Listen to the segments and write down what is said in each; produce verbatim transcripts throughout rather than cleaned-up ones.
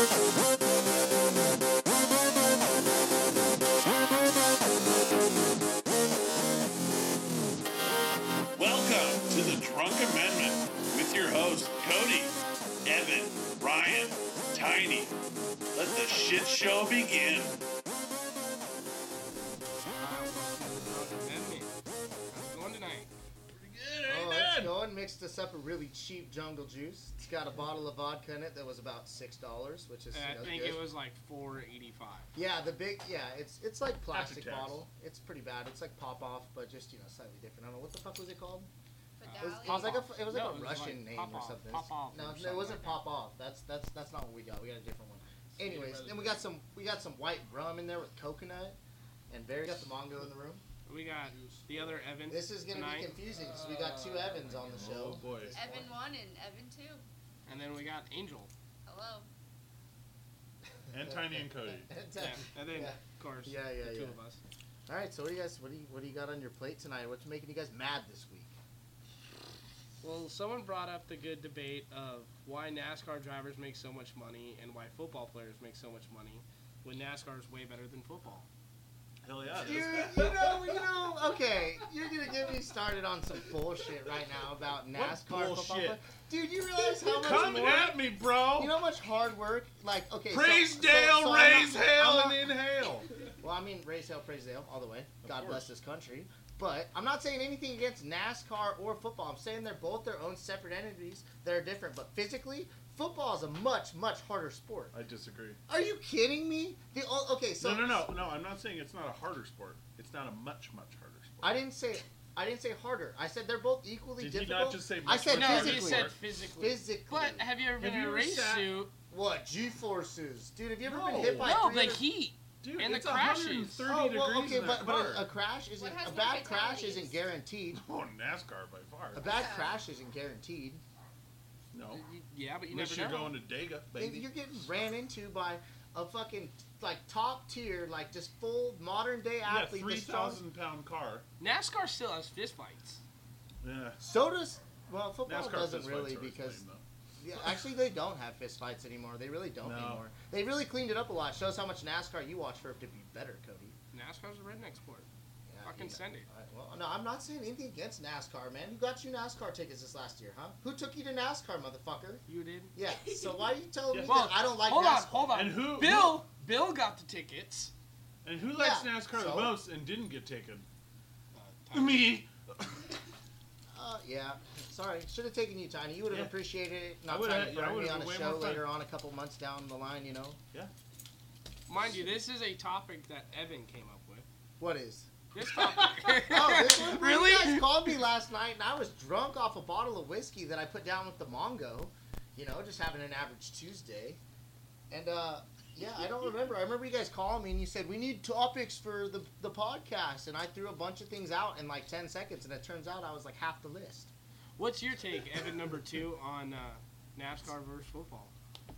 Welcome to the Drunk Amendment with your hosts Cody, Evan, Ryan, Tiny. Let the shit show begin. Oh, it's going. Mixed us up a really cheap jungle juice. It's got a bottle of vodka in it that was about six dollars, which is. Uh, you know, I think good. it was like four eighty five. Yeah, the big. Yeah, it's it's like plastic tax. bottle. It's pretty bad. It's like pop off, but just you know slightly different. I don't know what the fuck was it called. Uh, It was, it was like a it was like No, a it was Russian like name Pop or Off, something. Pop Off no, or no, it something wasn't like pop off. That's that's that's not what we got. We got a different one. Anyways, then we got some we got some white rum in there with coconut, and Barry got the Mongo in the room. We got the other Evan. This is gonna tonight. be confusing because we got two Evans on the show. Oh boy. Evan one and Evan two. And then we got Angel. Hello. And Tiny and Cody. Yeah. And then, Yeah. of course, Yeah, yeah, the two yeah. of us. All right, so what do you guys what do you what do you got on your plate tonight? What's making you guys mad this week? Well, someone brought up the good debate of why NASCAR drivers make so much money and why football players make so much money when NASCAR is way better than football. Hell yeah. Dude, you know, you know, okay, you're gonna get me started on some bullshit right now about NASCAR What football. bullshit? play- Dude, you realize how much Come more, at me, bro. you know how much hard work, like, okay, so- Praise so, Dale, so I'm raise not- hail, I'm not- and inhale. Well, I mean, raise hell, praise Dale, all the way. God course. bless this country. But I'm not saying anything against NASCAR or football. I'm saying they're both their own separate entities that are different. But physically, football is a much, much harder sport. I disagree. Are you kidding me? The o- okay, so no, no, no, no. I'm not saying it's not a harder sport. It's not a much, much harder sport. I didn't say I didn't say harder. I said they're both equally Did he difficult. not just say I much, said much No, harder he physically. said physically. Physically. But have you ever been Have in you a ever race sat- suit? What? G-forces. Dude, have you ever No. been hit by No, three the hundred heat. Dude, And the it's crashes. one hundred thirty Oh, well, degrees okay, in that but, but car. a, a crash isn't What has a more bad crash fatalities? isn't guaranteed. Oh, NASCAR by far. A bad Yeah. crash isn't guaranteed. No. Yeah, but you Unless never you're know. going to Dega, And baby. you're getting ran into by a fucking like top tier, like just full modern day Yeah, athlete. three that's strong. thousand pound car. NASCAR still has fist fights. Yeah. So does well football NASCAR doesn't fist really fights are because lame, though. yeah, actually they don't have fist fights anymore. They really don't No. anymore. They really cleaned it up a lot. Shows how much NASCAR you watch for it to be better, Cody. NASCAR's a redneck sport. Yeah, Fucking you know. send it. All right, well, no, I'm not saying anything against NASCAR, man. Who got you NASCAR tickets this last year, huh? Who took you to NASCAR, motherfucker? You did? Yeah. So why are you telling Yeah. me Well, that I don't like hold NASCAR? on, hold on. And who- Bill, Bill got the tickets. And who likes Yeah, NASCAR so? the most and didn't get taken? Uh, Me. Uh, yeah. Sorry. Should have taken you, Tiny. You would have Yeah. appreciated it. I Not would've trying had- to yeah, I burn me would've on a had way show more fun. later on, a couple months down the line. You know. Mind you, this is a topic that Evan came up with. What is? This topic. Oh, this one. Really? You guys called me last night, and I was drunk off a bottle of whiskey that I put down with the Mongo. You know, just having an average Tuesday. And uh, yeah, I don't remember. I remember you guys calling me and you said we need topics for the the podcast, and I threw a bunch of things out in like ten seconds, and it turns out I was like half the list. What's your take, Evan number two, on uh, NASCAR versus football?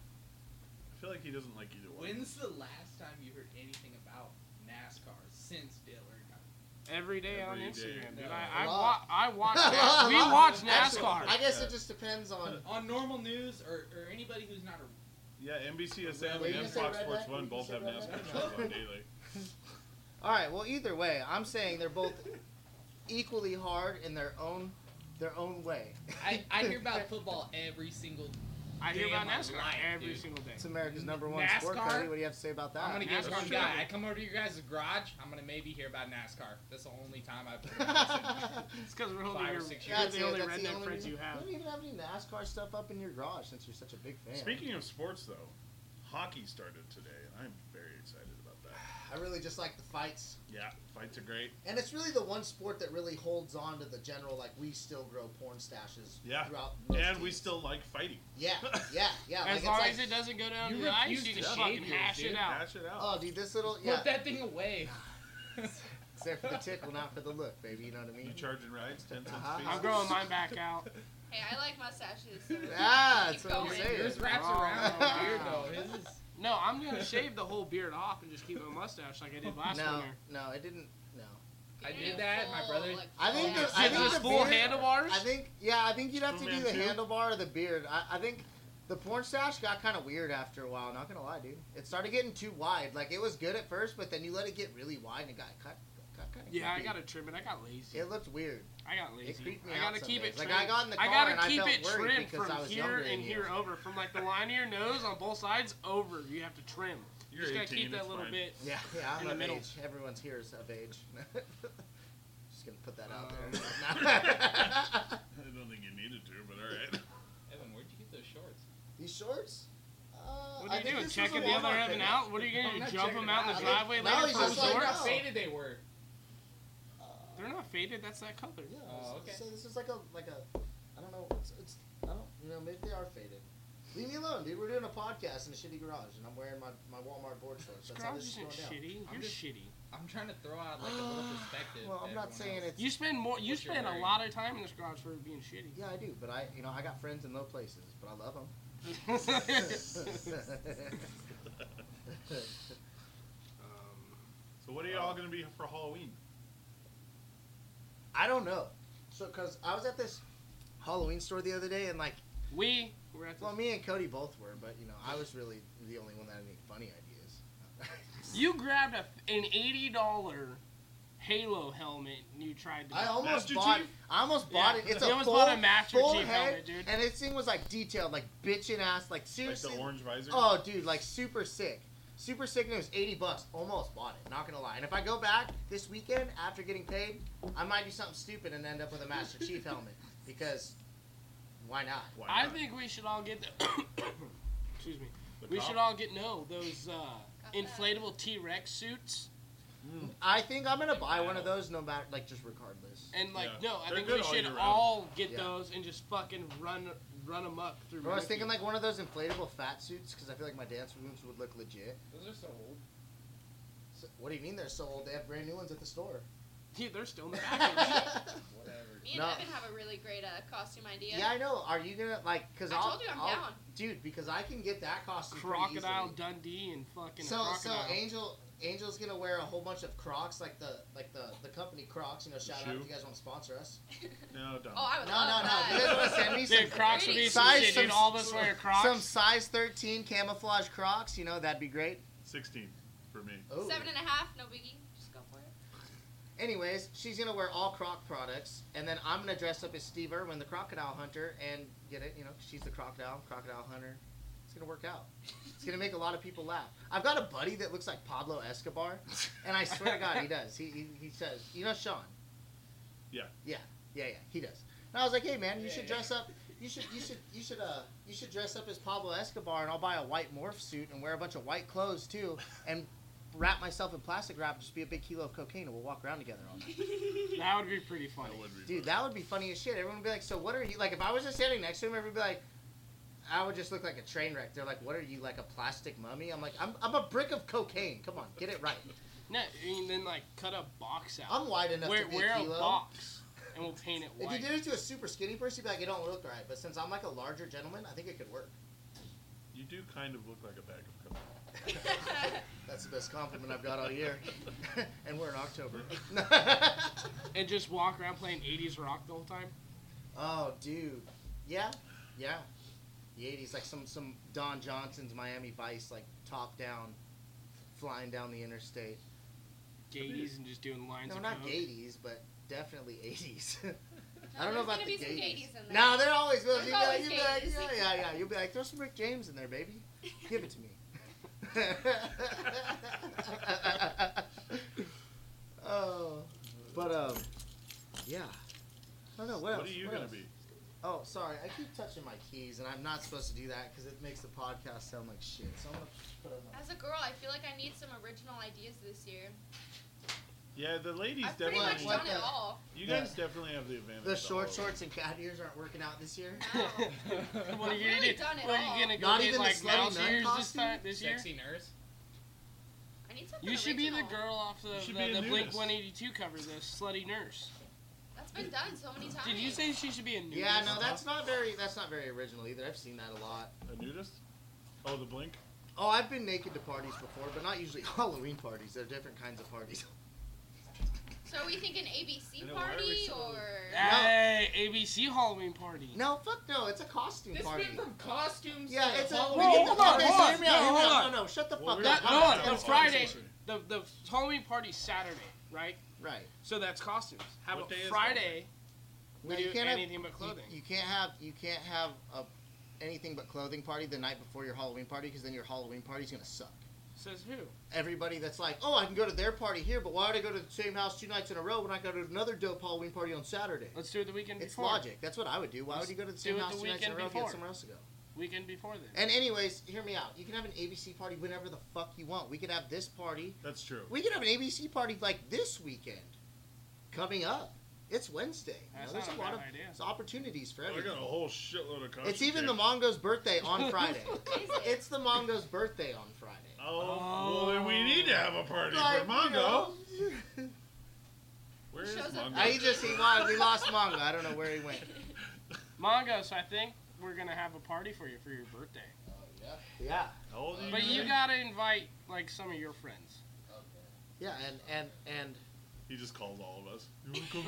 I feel like he doesn't like either one. When's the last time you heard anything about NASCAR since Dale Earnhardt? Every day Every on day. Instagram, dude. No. I, I, A wa- lot. I watch. A Na- lot, we a lot. watch Actually, NASCAR. I guess Yeah. it just depends on. On normal news or, or anybody who's not a Yeah, N B C S M Were you and gonna say Fox redneck? Sports Were One you both have gonna say NASCAR redneck? shows on daily. All right. Well, either way, I'm saying they're both equally hard in their own their own way. I, I hear about football every single I hear day about of my NASCAR life, every dude. single day. It's America's number one sport, NASCAR? Cody. What do you have to say about that? I'm gonna give NASCAR one should guy. be. I come over to your guys' garage. I'm gonna maybe hear about NASCAR. That's the only time I've heard about it. It's because we're only Five or your, six you're years. the only that's redneck only friends reason- you have. You don't even have any NASCAR stuff up in your garage since you're such a big fan. Speaking of sports, though, hockey started today, and I'm very excited about that. I really just like the fights. Yeah, fights are great. And it's really the one sport that really holds on to the general, like, we still grow porn stashes Yeah, throughout most and we teams. still like fighting. Yeah, yeah, yeah. like, As it's long like, as it doesn't go down You to the ice, refuse you can to fucking shave yours, hash dude. it out. Hash it out. Oh, dude, this little, yeah. Put that thing away. It's there for the tickle, not for the look, baby. You know what I You mean? charging rides, ten cents Uh-huh. a piece. I'm growing mine back out. Hey, I like mustaches. So Ah, keep that's what I'm going. saying. Yours wraps Oh, around wow. the beard though. His is No, I'm gonna shave the whole beard off and just keep a mustache like I did last No, winter. no, it didn't. No. I You're did gonna that, full, my brother- like, I think full the- I Get think those the full beard- handlebars. I think, yeah, I think you'd have Fu to do the Manchu? handlebar or the beard. I, I think The porn stash got kind of weird after a while. Not gonna lie, dude. It started getting too wide. Like it was good at first, but then you let it get really wide and it got cut. got kind of Yeah, I gotta trim it. I got lazy. It looked weird. I got lazy. It creeped me I out gotta some keep days. it Like, trimmed. I got in the I car gotta and I keep felt it worried trimmed because from I was here younger than and you. here over. From like the line of your nose on both sides over. You have to trim. You You're just gotta eighteen, keep that it's little fine. bit. Yeah, yeah, I'm in the of middle. age. Everyone's here is of age. Just gonna put that out Um, there. I don't think you needed to, but all right. Evan, where'd you get those shorts? These shorts? Uh, What I are you think doing? this Checking was a the other Walmart Evan pick. out? What are you I'm gonna do? not Jump checking him out in them the out. driveway No, later he's for just the like, shorts? no. How faded they were. Uh, They're not faded. That's that color. Yeah. Oh, so- okay. So this is like a like a I don't know. It's, it's I don't you know maybe they are faded. Leave me alone, dude. We're doing a podcast in a shitty garage, and I'm wearing my, my Walmart board shorts. This That's how garage this is isn't going down. shitty. I'm You're just- shitty. I'm trying to throw out like a little perspective. Well, I'm to not everyone saying else. it's. You spend more. You What you're spend a wearing. lot of time in this garage for being shitty. Yeah, I do, but I you know I got friends in low places, but I love them. um, So what are y'all gonna be for Halloween? I don't know. So because I was at this Halloween store the other day, and like, we were at well, this. me and Cody both were, but you know I was really the only one that had any funny ideas. You grabbed a, an eighty dollar Halo helmet and you tried to. I almost Master bought. Chief? I almost bought Yeah, it. It's he a almost full, bought a Master full Chief head, helmet, dude. and this thing was like detailed, like bitchin' ass, like Like seriously. the orange visor? Oh, dude, like super sick. Super sick, and it was eighty bucks. Almost bought it, not gonna lie. And if I go back this weekend after getting paid, I might do something stupid and end up with a Master Chief helmet. Because, why not? Why I not? think we should all get the. Excuse me. The We cop? should all get no those uh, Got that. inflatable T Rex suits. Mm. I think I'm gonna buy one of those, no matter, like, just regardless. And like, Yeah. no, I They're think good we all should year round. all get Yeah. those and just fucking run run them up through. Bro, I was Murphy. thinking like one of those inflatable fat suits, because I feel like my dance moves would look legit. Those are so old. So, what do you mean they're so old? They have brand new ones at the store. Yeah, they're still in the package. Whatever. Me and No. Evan have a really great uh, costume idea. Yeah, I know. Are you gonna like? Cause I I'll, told you I'm I'll- down. dude. Because I can get that costume pretty Crocodile easily. Dundee and fucking So so crocodile. Angel Angel's gonna wear a whole bunch of Crocs, like the like the the company Crocs. You know, shout out Shoe? if you guys want to sponsor us. No, don't. Oh, I would No, love no, no. that. You guys want to send me some Dude, Crocs would be some size, shit, dude. some- All of us wear Crocs. some size thirteen camouflage Crocs? You know, that'd be great. sixteen for me. Ooh. Seven and a half, no biggie. Just go for it. Anyways, she's gonna wear all Croc products, and then I'm gonna dress up as Steve Irwin, the crocodile hunter, and get it. You know, 'cause she's the crocodile, crocodile hunter. It's gonna work out. It's gonna make a lot of people laugh. I've got a buddy that looks like Pablo Escobar, and I swear to God, he does. He, he he says, you know, Sean. Yeah. Yeah, yeah, yeah. He does. And I was like, hey man, you Yeah, should yeah. dress up. You should you should you should uh you should dress up as Pablo Escobar, and I'll buy a white morph suit and wear a bunch of white clothes too, and wrap myself in plastic wrap, just be a big kilo of cocaine, and we'll walk around together all night. That would be pretty funny. That would be Dude, fun. that would be funny as shit. Everyone would be like, so what are you, like, if I was just standing next to him, everyone would be like, I would just look like a train wreck. They're like, what are you, like a plastic mummy? I'm like, I'm, I'm a brick of cocaine. Come on, get it right. No, and then like cut a box out. I'm wide enough wear to be wear a a kilo. box, and we'll paint it If white. you did it to a super skinny person, you'd be like, it don't look right. But since I'm like a larger gentleman, I think it could work. You do kind of look like a bag of cocaine. That's the best compliment I've got all year. And we're in October. And just walk around playing eighties rock the whole time. Oh, dude. Yeah, yeah. The eighties, like some, some Don Johnson's Miami Vice, like top down, flying down the interstate. Gaities and just doing lines No, of not coke. eighties, but definitely eighties. I No, don't know there's about gonna the be some Gadies. Gadies in there. No, there always will. There's You'll be like, always you'll be like, Gadies. yeah, yeah, yeah. You'll be like, throw some Rick James in there, baby. Give it to me. Oh, but um, yeah. I don't know what What else. are you what gonna else? be? Oh, sorry. I keep touching my keys, and I'm not supposed to do that because it makes the podcast sound like shit. So I'm gonna put on my. As a girl, I feel like I need some original ideas this year. Yeah, the ladies I've pretty definitely. much What done it the- all. You guys definitely have the advantage. The of short all of shorts and cat ears aren't working out this year. No. What are you I've gonna really do? done it What are all. you gonna go Not get even the like slutty mouse nut ears this costume? time this year? Sexy nurse. I need something You should be the original. girl off the, should the, be a the Blink nudist. one eighty-two cover, the slutty nurse. That's been done so many times. Did you say she should be a nudist? Yeah, no, that's not very. That's not very original either. I've seen that a lot. A nudist? Oh, the Blink? Oh, I've been naked to parties before, but not usually Halloween parties. They're different kinds of parties. So are we thinking A B C I know, why are we party so- or? Hey, A B C Halloween party. No, fuck no. It's a costume This party. went from costumes Yeah, to it's a. Halloween. Whoa, we hold get the- on, okay, hold so on. hear me out, No, hear me hold out. on. No, no, shut the Well, fuck we're up. That, not- no, I'm the not- Friday, the the Halloween party's Saturday, right? Right. So that's costumes. How What about day is Friday? We No, do you can't have- anything but You, clothing. you can't have you can't have a anything but clothing party the night before your Halloween party because then your Halloween party's gonna suck. Says who? Everybody that's like, oh, I can go to their party here, but why would I go to the same house two nights in a row when I go to another dope Halloween party on Saturday? Let's do it the weekend It's before. logic. That's what I would do. Why Let's would you go to the do same it house the two nights in a weekend row and before. get somewhere else to go? Weekend before then. And anyways, hear me out. You can have an A B C party whenever the fuck you want. We could have this party. That's true. We could have an A B C party like this weekend, coming up. It's Wednesday. You That's know, there's not a a lot bad of idea. there's opportunities for I everything. got a whole shitload of costumes. It's even the Mongo's birthday on Friday. Is it? It's the Mongo's birthday on Friday. Oh, well then we need to have a party Like, for you Mongo. know, Where Who is shows up Mongo? I he just he won. We lost Mongo. I don't know where he went. Mongo, so I think we're gonna have a party for you for your birthday. Yeah, How old are you? But you again? gotta invite like some of your friends. yeah, and and and He just calls all of us.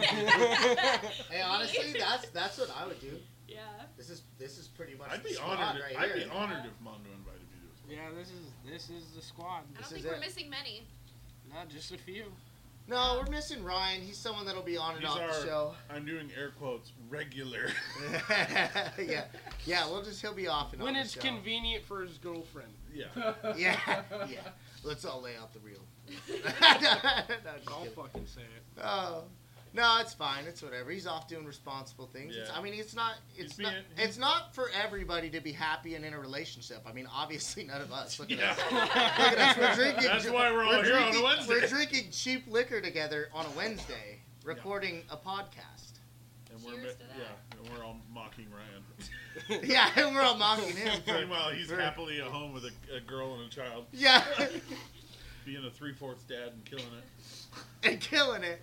hey, honestly, that's that's what I would do. Yeah. This is this is pretty much. I'd the be squad honored. right I'd here. be honored if Mondo invited me to it. Yeah, this is this is the squad. I This don't is think we're it. missing many. Not just a few. No, we're missing Ryan. He's someone that'll be on and He's off our- the show. I'm doing air quotes regular. yeah, yeah. We'll just he'll be off and When on it's the show. convenient for his girlfriend. Yeah. Yeah, yeah. Let's all lay out the real. no, just I'll kidding. fucking say it. Oh. No, it's fine. It's whatever. He's off doing responsible things. It's, Yeah. I mean, it's not. It's He's not. being- It's not for everybody to be happy and in a relationship. I mean, obviously, none of us. Look at Yeah. us. Look at us. We're drinking. That's why we're all here on a drinking, Wednesday. We're drinking cheap liquor together on a Wednesday, recording a podcast. And we're Cheers ma- to that. yeah, and we're all mocking Ryan. Yeah, and we're all mocking him. For, Meanwhile, he's for- happily at home with a, a girl and a child, Yeah, being a three-fourths dad and killing it. and killing it.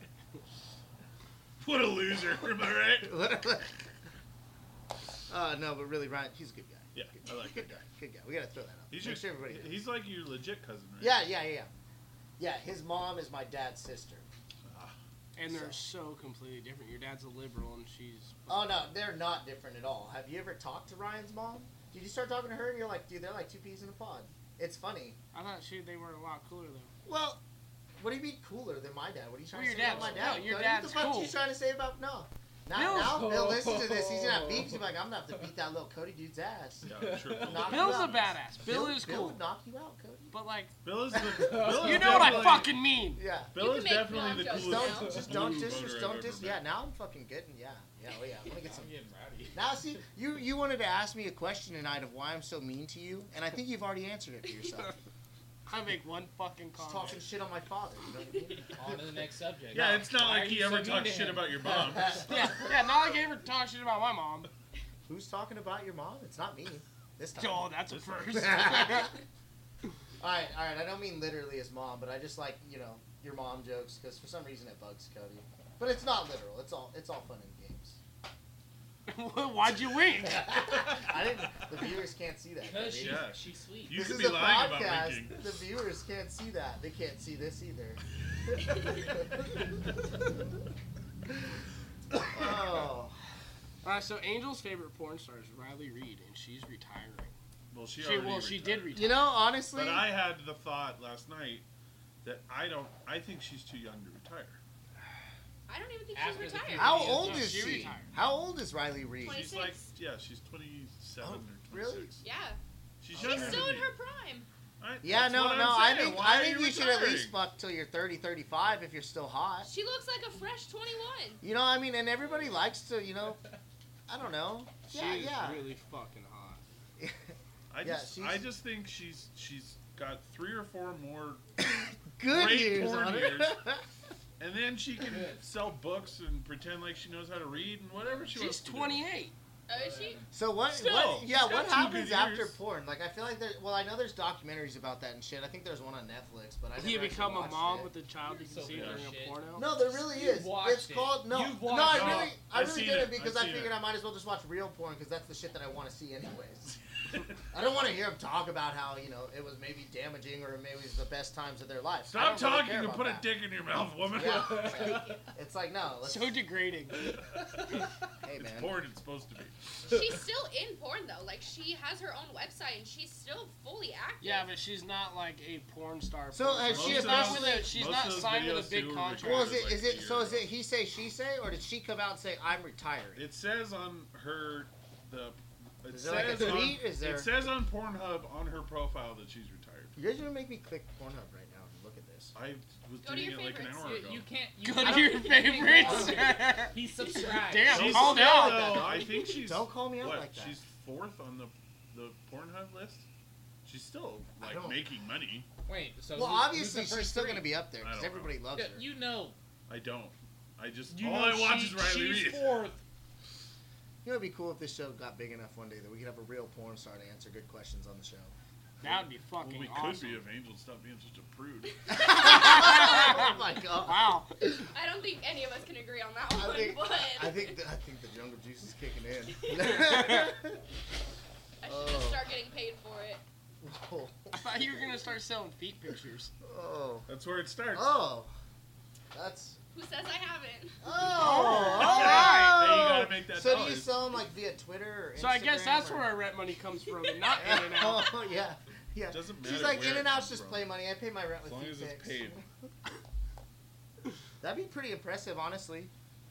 What a loser! Am I right? Uh, no, but really, Ryan, he's a good guy. Yeah, I like Good that guy. Good guy. We gotta throw that up. He's Make your, sure everybody knows. he's like your legit cousin, right? Yeah, yeah, yeah, yeah. Yeah, his mom is my dad's sister. And they're so completely different. Your dad's a liberal and she's. Oh no, they're not different at all. Have you ever talked to Ryan's mom? Did you start talking to her and you're like, dude, they're like two peas in a pod. It's funny. I thought she they were a lot cooler though. Well, what do you mean cooler than my dad? What are you trying Well, to your say about my dad's- dad? no, your Cody? dad's What the fuck cool. you trying to say about no? Now, Bill's now cool. Bill listen to this. He's gonna beat. He's gonna be like, I'm gonna have to beat that little Cody dude's ass. Yeah, I'm sure. Bill, Knock Bill's you a out. badass. Bill, is Bill cool. would knock you out, Cody. But like, Bill is the. Bill is you know what I definitely- fucking mean. Yeah. Bill You is can make definitely mom the jokes coolest. now. Don't just don't blue just voter just I've don't ever just met. yeah. Now I'm fucking getting yeah yeah oh yeah. I'm gonna get some. I'm getting rowdy. Now see you you wanted to ask me a question tonight of why I'm so mean to you, and I think you've already answered it to yourself. I make one fucking Just comment. talking shit on my father. You know what I mean? On to the next subject. Yeah, it's not Why like are he you ever so mean talks to shit him? about your mom. Yeah, yeah. Not like I ever talk shit about my mom. Who's talking about your mom? It's not me. This time. Oh, that's a This first. Alright, alright, I don't mean literally as mom, but I just like, you know, your mom jokes, because for some reason it bugs Cody. But it's not literal, it's all it's all fun and games. Why'd you wink? I didn't, the viewers can't see that. Because Cody. she's, Yeah. she's sweet. You This could is be a lying about podcast, winking. the viewers can't see that. They can't see this either. Oh. Uh, so Angel's favorite porn star is Riley Reid, and she's retiring. Well, she, She, already well, she retired. did retire. You know, honestly, But I had the thought last night that I don't. I think she's too young to retire. I don't even think After she's the retired. how Yeah, old no, is she she? retired. How old is Riley Reid? Twenty- She's like, twenty-six. yeah, she's twenty-seven Oh, or really? twenty-six. Yeah. She's She's younger still than in me. her prime. Right? Yeah, That's no, what I'm no. I saying. think Why I are think you you should at retiring? least fuck till you're thirty, thirty-five if you're still hot. She looks like a fresh twenty-one. You know, I mean, and everybody likes to, you know, I don't know. Yeah, she's yeah. really fucking hot. I Yeah, just, she's- I just think she's, she's got three or four more, Good Great years porn on her. years. and then she can sell books and pretend like she knows how to read and whatever she She's wants to do. twenty-eight. Oh, is she? So what? Still, what yeah, she's what got two happens good after years. porn? Like, I feel like there. Well, I know there's documentaries about that and shit. I think there's one on Netflix, but I never You actually become a watched mom it. with a child you You're can so see full of during a shit. porno. No, there really You've is. watched It's it. called no. You've No, watched I it. really, I I've really seen did it. it because I've I seen figured it. I might as well just watch real porn because that's the shit that I want to see anyways. I don't want to hear them talk about how, you know, it was maybe damaging or maybe it was the best times of their life. I Stop don't really talking care and about put that. a dick in your mouth, woman. Yeah. It's like, no. Let's, So degrading. hey, man. Porn it's supposed to be. She's still in porn though. Like she has her own website and she's still fully active. Yeah, but she's not like a porn star. So, porn has star. she she's not, officially- with a, she's most not of those signed with videos a big too were contract. Well, is Like it, is a it, year so is ago. it he say, she say, or did she come out and say, I'm retired? It says on her the. It Is there like a says on- tweet? Is there- It says on Pornhub on her profile that she's retired. You guys are going to make me click Pornhub right now and look at this. I was Go to doing your it like an favorites. hour You, ago. you can't. You Go can't- to your you can't favorites. go. He's subscribed. Damn, She's called still, out. though, I think she's. Don't call me out what, like that. She's fourth on the the Pornhub list. She's still I like don't- making money. Wait, so Well, who- who's obviously, the she's first still three? going to be up there because I don't know. everybody loves Yeah, her. you know. I don't. I just You all know I watch she- is Riley she's Reid. fourth. You know, it'd be cool if this show got big enough one day that we could have a real porn star to answer good questions on the show. That would be Well, fucking we awesome. could be if Angel stopped being such a prude. Oh my god! Wow. I don't think any of us can agree on that I one, think, but I think the, I think the jungle juice is kicking in. I should Oh. just start getting paid for it. oh, I thought you were gonna start selling feet pictures. oh, That's where it starts. oh, that's Who says I haven't? oh. all right. Hey, you gotta make that So do you dollars. sell them like via Twitter? Or So I guess Instagram, that's or- where our rent money comes from, and not in and out. Oh yeah, yeah. Doesn't She's matter like where in it and out's comes just from. play money. I pay my rent with As long feet as it's pics. paid. That'd be pretty impressive, honestly.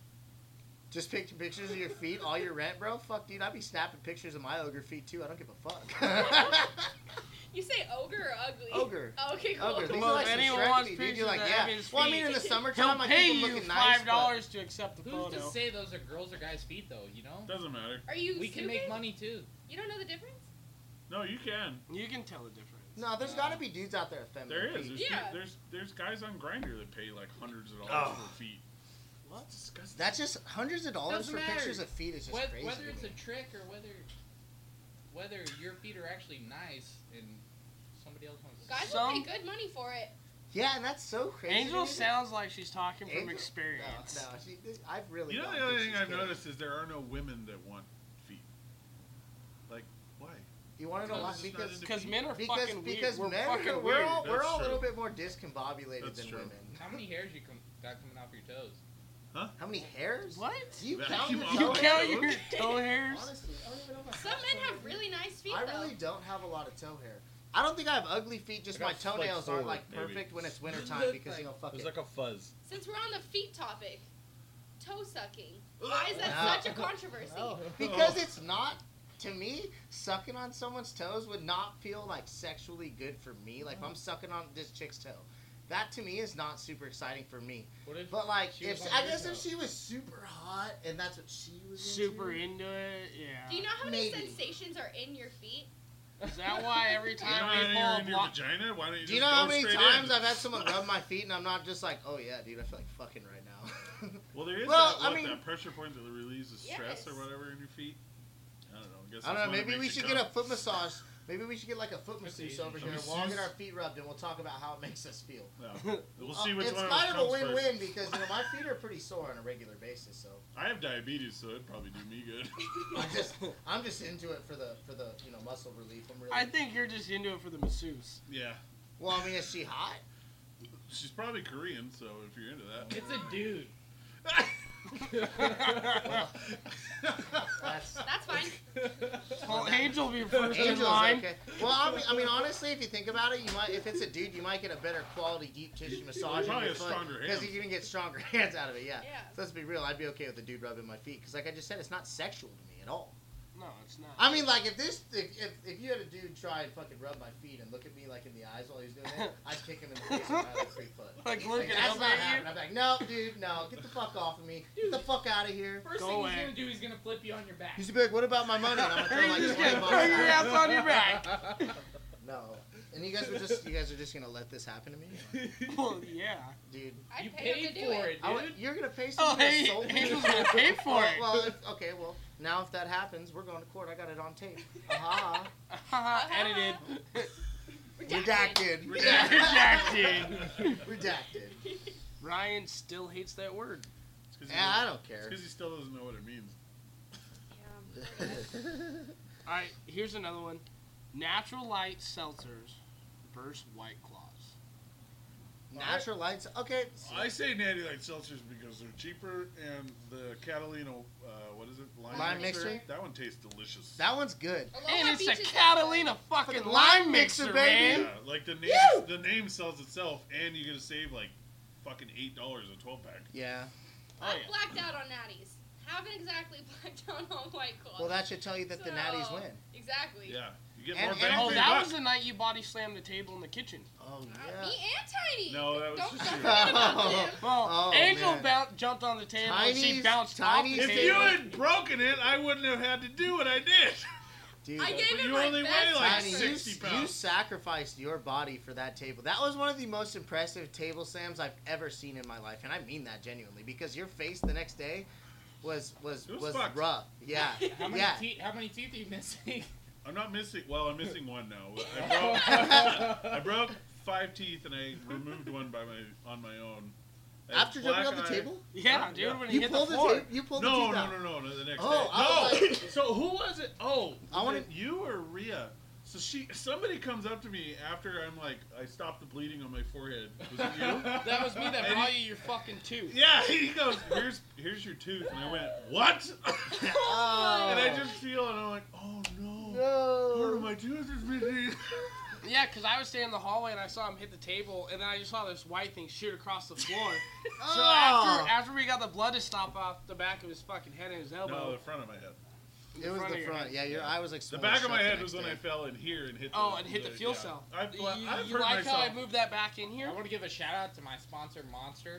Just picture pictures of your feet, all your rent, bro. Fuck, dude, I'd be snapping pictures of my ogre feet too. I don't give a fuck. You say ogre or ugly? Ogre. Oh, okay, cool. Ogre. These Well, are like if some anyone Shrek wants feet, dude. pictures You're like, of yeah. Evan's Well, I mean, feet, in the He'll summertime, I pay keep them you looking nice. five but- dollars to accept the Who's photo. to say those are girls or guys' feet, though? You know. Doesn't matter. Are you We can stupid? make money too. You don't know the difference? No, you can. You can tell the difference. No, there's got to be dudes out there with feminine There is. feet. There's, Yeah. feet- there's there's guys on Grindr that pay like hundreds of dollars Oh. for feet. What? It's disgusting. That's just hundreds of dollars Doesn't for matter. pictures of feet is just Whether, crazy. whether to it's me. a trick or whether whether your feet are actually nice and somebody else wants. to Guys see will Some- pay good money for it. Yeah, and that's so crazy. Angel to me. sounds like she's talking from Angel- experience. No, no, she, I've really. You know don't the other think thing she's I've kidding. noticed is there are no women that want feet. Like, why? You want to know No, why? this is not Because into Because feet. men are because fucking because weird. We're men fucking are, we're weird. all we're That's all a little true. bit more discombobulated That's than true. women. How many hairs you com- got coming off your toes? How many hairs? What? Do you Vacuum count your off You toe your count hairs? your toe hairs? Honestly, I don't even know if I Some have men toe have hairs. really nice feet, I though. really don't have a lot of toe hair. I don't think I have ugly feet. Just I my got, like, toenails aren't four, like maybe. perfect when it's wintertime because you know fuck It's it. like a fuzz. Since we're on the feet topic, toe sucking. Why is that No. such a controversy? No, because it's not. To me, sucking on someone's toes would not feel like sexually good for me. Like if I'm sucking on this chick's toe, that to me is not super exciting for me. What if? But like, She if was on I your guess if toe. she was super hot and that's what she was Super into, into it, yeah. Do you know how many Maybe. sensations are in your feet? Is that why every You know time how we you're pull in a your block? vagina? Why don't you Do you just know go how many straight times in? I've had someone rub my feet and I'm not just like, oh yeah, dude, I feel like fucking right now. Well, there is Well, that, I what, mean- that pressure point that releases stress Yes. or whatever in your feet. I don't know. I, guess I don't that's know. one that Maybe we makes you should get a come. foot massage. Maybe we should get like a foot masseuse Masseuse. over A here. and We'll all get masseuse? our feet rubbed and we'll talk about how it makes us feel. No. We'll see Uh, which it's one kind of a comes win-win first. because you know my feet are pretty sore on a regular basis. So I have diabetes, so it'd probably do me good. I'm just I'm just into it for the for the you know muscle relief. I'm really. I think you're just into it for the masseuse. Yeah. Well, I mean, is she hot? She's probably Korean, so if you're into that. It's a dude. That's That's fine. Well, Angel will be first in Angel's line. okay. Well, I mean, I mean, honestly, if you think about it, you might if it's a dude, you might get a better quality deep tissue massage Probably in your a foot stronger because hands. you're gonna get stronger hands out of it. Yeah. Yeah. So let's be real. I'd be okay with a dude rubbing my feet because, like I just said, it's not sexual to me at all. No, it's not. I mean, like if this, if, if, if you had a dude try and fucking rub my feet and look at me like in the eyes while he was doing it, I'd kick him in the face with my other free foot. Like Like, looking that's up not at happening. you. I'm like, no, dude, no, get the fuck off of me, get the fuck out of here. First Go thing away. he's gonna do, he's gonna flip you on your back. He's be like, what about my money? And I'm gonna throw You're like just twenty gonna bucks throw your at him. ass on your back. No, and you guys were just, you guys are just gonna let this happen to me, Well, yeah. dude. I'd You pay him paid to do for it. it, I dude. would- you're gonna pay Oh, someone to hey, assault me? Angel's gonna pay for well, it. well, if, okay, well, now if that happens, we're going to court. I got it on tape. Aha. Haha, edited. Redacted. Redacted. Redacted. Ryan still hates that word. It's 'cause he Yeah, I doesn't- don't It's care. because he still doesn't know what it means. Yeah. All right, here's another one. Natural Light Seltzers versus White Claws. Natural lights. Okay. I say Natty Light Seltzers because they're cheaper, and the Catalina, uh, what is it? Lime, Lime mixer? That one tastes delicious. That one's good. Aloha And it's a Beaches Catalina fucking Fucking lime lime mixer, mixer, baby. man. Yeah, like the name, Woo! the name sells itself, and you're gonna save like fucking eight dollars a twelve pack. Yeah. Oh, I yeah. blacked out on natties. Haven't exactly blacked out on White Claws. Well, that should tell you that the So, natties win. Exactly. Yeah, you get And- more and- bang Oh, for your that buck. was the night you body slammed the table in the kitchen. Oh Uh, yeah. Me and Tiny. No, that was don't, just don't you. forget about him. Well, Oh, Angel man. bounced, jumped on the table and she Tiny's- bounced Tiny's- off the If table. you had broken it, I wouldn't have had to do what I did. Dude, I gave But him you my only best weigh, like, Tiny, effort. you, sixty you pounds. sacrificed your body for that table. That was one of the most impressive table slams I've ever seen in my life, and I mean that genuinely because your face the next day was was It was was, fucked. rough. Yeah, How many yeah. teeth? How many teeth are you missing? I'm not missing. Well, I'm missing one now. I broke, I broke five teeth, and I removed one by my on my own. I have After jumping black off the eye- table, Yeah, dude, Yeah. when he you hit pulled the the, floor. tape. You pulled the No, teeth no, out. no, no, no. The next Oh, day. I was No. like- So who was it? Oh, I was wanna- it you or Rhea? So she, somebody comes up to me after I'm like, I stopped the bleeding on my forehead. Was it you? That was me that And brought he- you your fucking tooth. Yeah, he goes, here's here's your tooth, and I went, what? Oh. And I just feel, and I'm like, oh no, part of No. my tooth is missing. Yeah, because I was standing in the hallway and I saw him hit the table, and then I just saw this white thing shoot across the floor. So Oh. after after we got the blood to stop off the back of his fucking head and his elbow, No, the front of my head. It was front the of your front. head. Yeah, your eye was like. The swollen back of shut my the head next was when day. I fell and here and hit. The, oh, and hit the fuel yeah. cell. I've, You, I've you hurt like myself. how I moved that back in here? I want to give a shout out to my sponsor, Monster.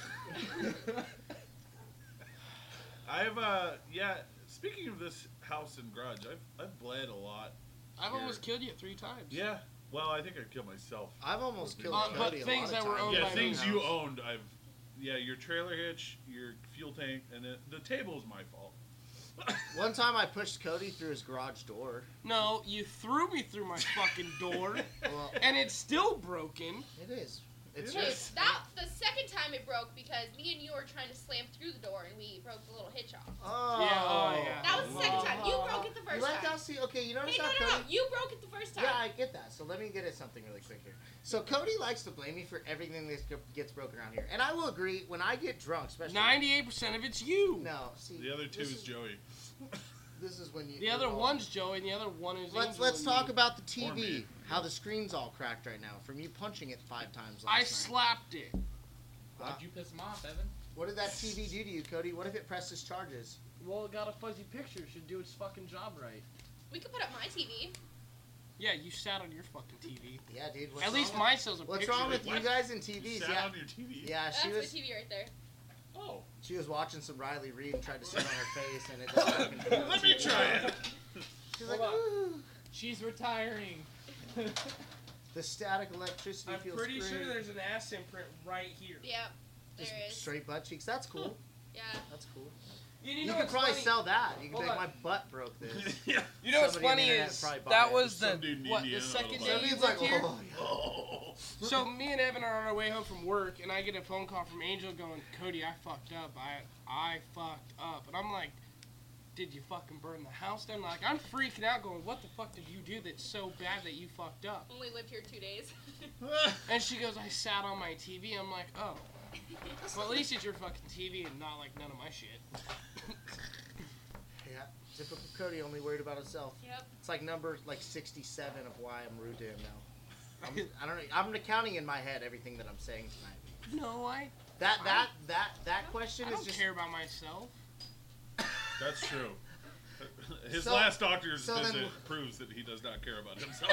I've uh yeah. Speaking of this house and garage, I've I've bled a lot. I've here. almost killed you three times. Yeah. Well, I think I killed myself. I've almost killed Uh, but Cody a things lot of that were times. owned Yeah, by things me. you owned. I've yeah, your trailer hitch, your fuel tank, and then the table is my fault. One time I pushed Cody through his garage door. No, you threw me through my fucking door, Well, and it's still broken. it is. It's It Wait, just. that the second time it broke because me and you were trying to slam through the door and we broke the little hitch off. Oh. Yeah, oh, yeah. That was the second time. You broke it the You first like time. that? See, okay, you notice Hey, no, how no, Cody. no. You broke it the first time. Yeah, I get that. So let me get at something really quick here. So Cody likes to blame me for everything that gets broken around here, and I will agree. When I get drunk, especially Ninety-eight percent of it's you. no, see The other two this is Joey. This is when you. The other you're all- one's Joey, and the other one is. Let's Angel let's and talk me. about the T Or V. me. How the screen's all cracked right now from you punching it five times last I night. slapped it. Why'd you piss him off, Evan? What did that T V do to you, Cody? What if it presses charges? Well, it got a fuzzy picture. It should do its fucking job right. We could put up my T V. Yeah, you sat on your fucking T V. Yeah, dude. What's At least wrong mine shows a with, What's picture. wrong with What? you guys and T You Vs? sat Yeah, on your T V. yeah. That's She the was T V right there. Oh. she was watching some Riley Reid and tried to sit on her face, and it just fucking blew the Let me T V. try it. She's like, Hold on. ooh. She's retiring. The static electricity I'm feels pretty great. sure there's an ass imprint right here. Yep. There Just is. straight butt cheeks. That's cool. Yeah. That's cool. You, You, know could what's probably funny? sell that. You could be Hold like, on. my butt broke this. Yeah. You know what's Somebody on the funny internet is probably buy that it. was the Some dude in what the Indiana second will day buy it. you He's lived like, here. oh, yeah. Oh. So me and Evan are on our way home from work, and I get a phone call from Angel going, "Cody, I fucked up. I I fucked up." And I'm like, "Did you fucking burn the house down?" Like I'm freaking out, going, "What the fuck did you do that's so bad that you fucked up?" Only lived here two days. And she goes, "I sat on my T V." I'm like, "Oh, well at least it's your fucking T V and not like none of my shit." Yeah, typical Cody, only worried about himself. Yep. It's like number like sixty-seven of why I'm rude to him now. I'm, I don't know. I'm accounting in my head everything that I'm saying tonight. No, I That that that that question I is don't just. care about myself. That's true. His So- last doctor's so then- visit proves that he does not care about himself.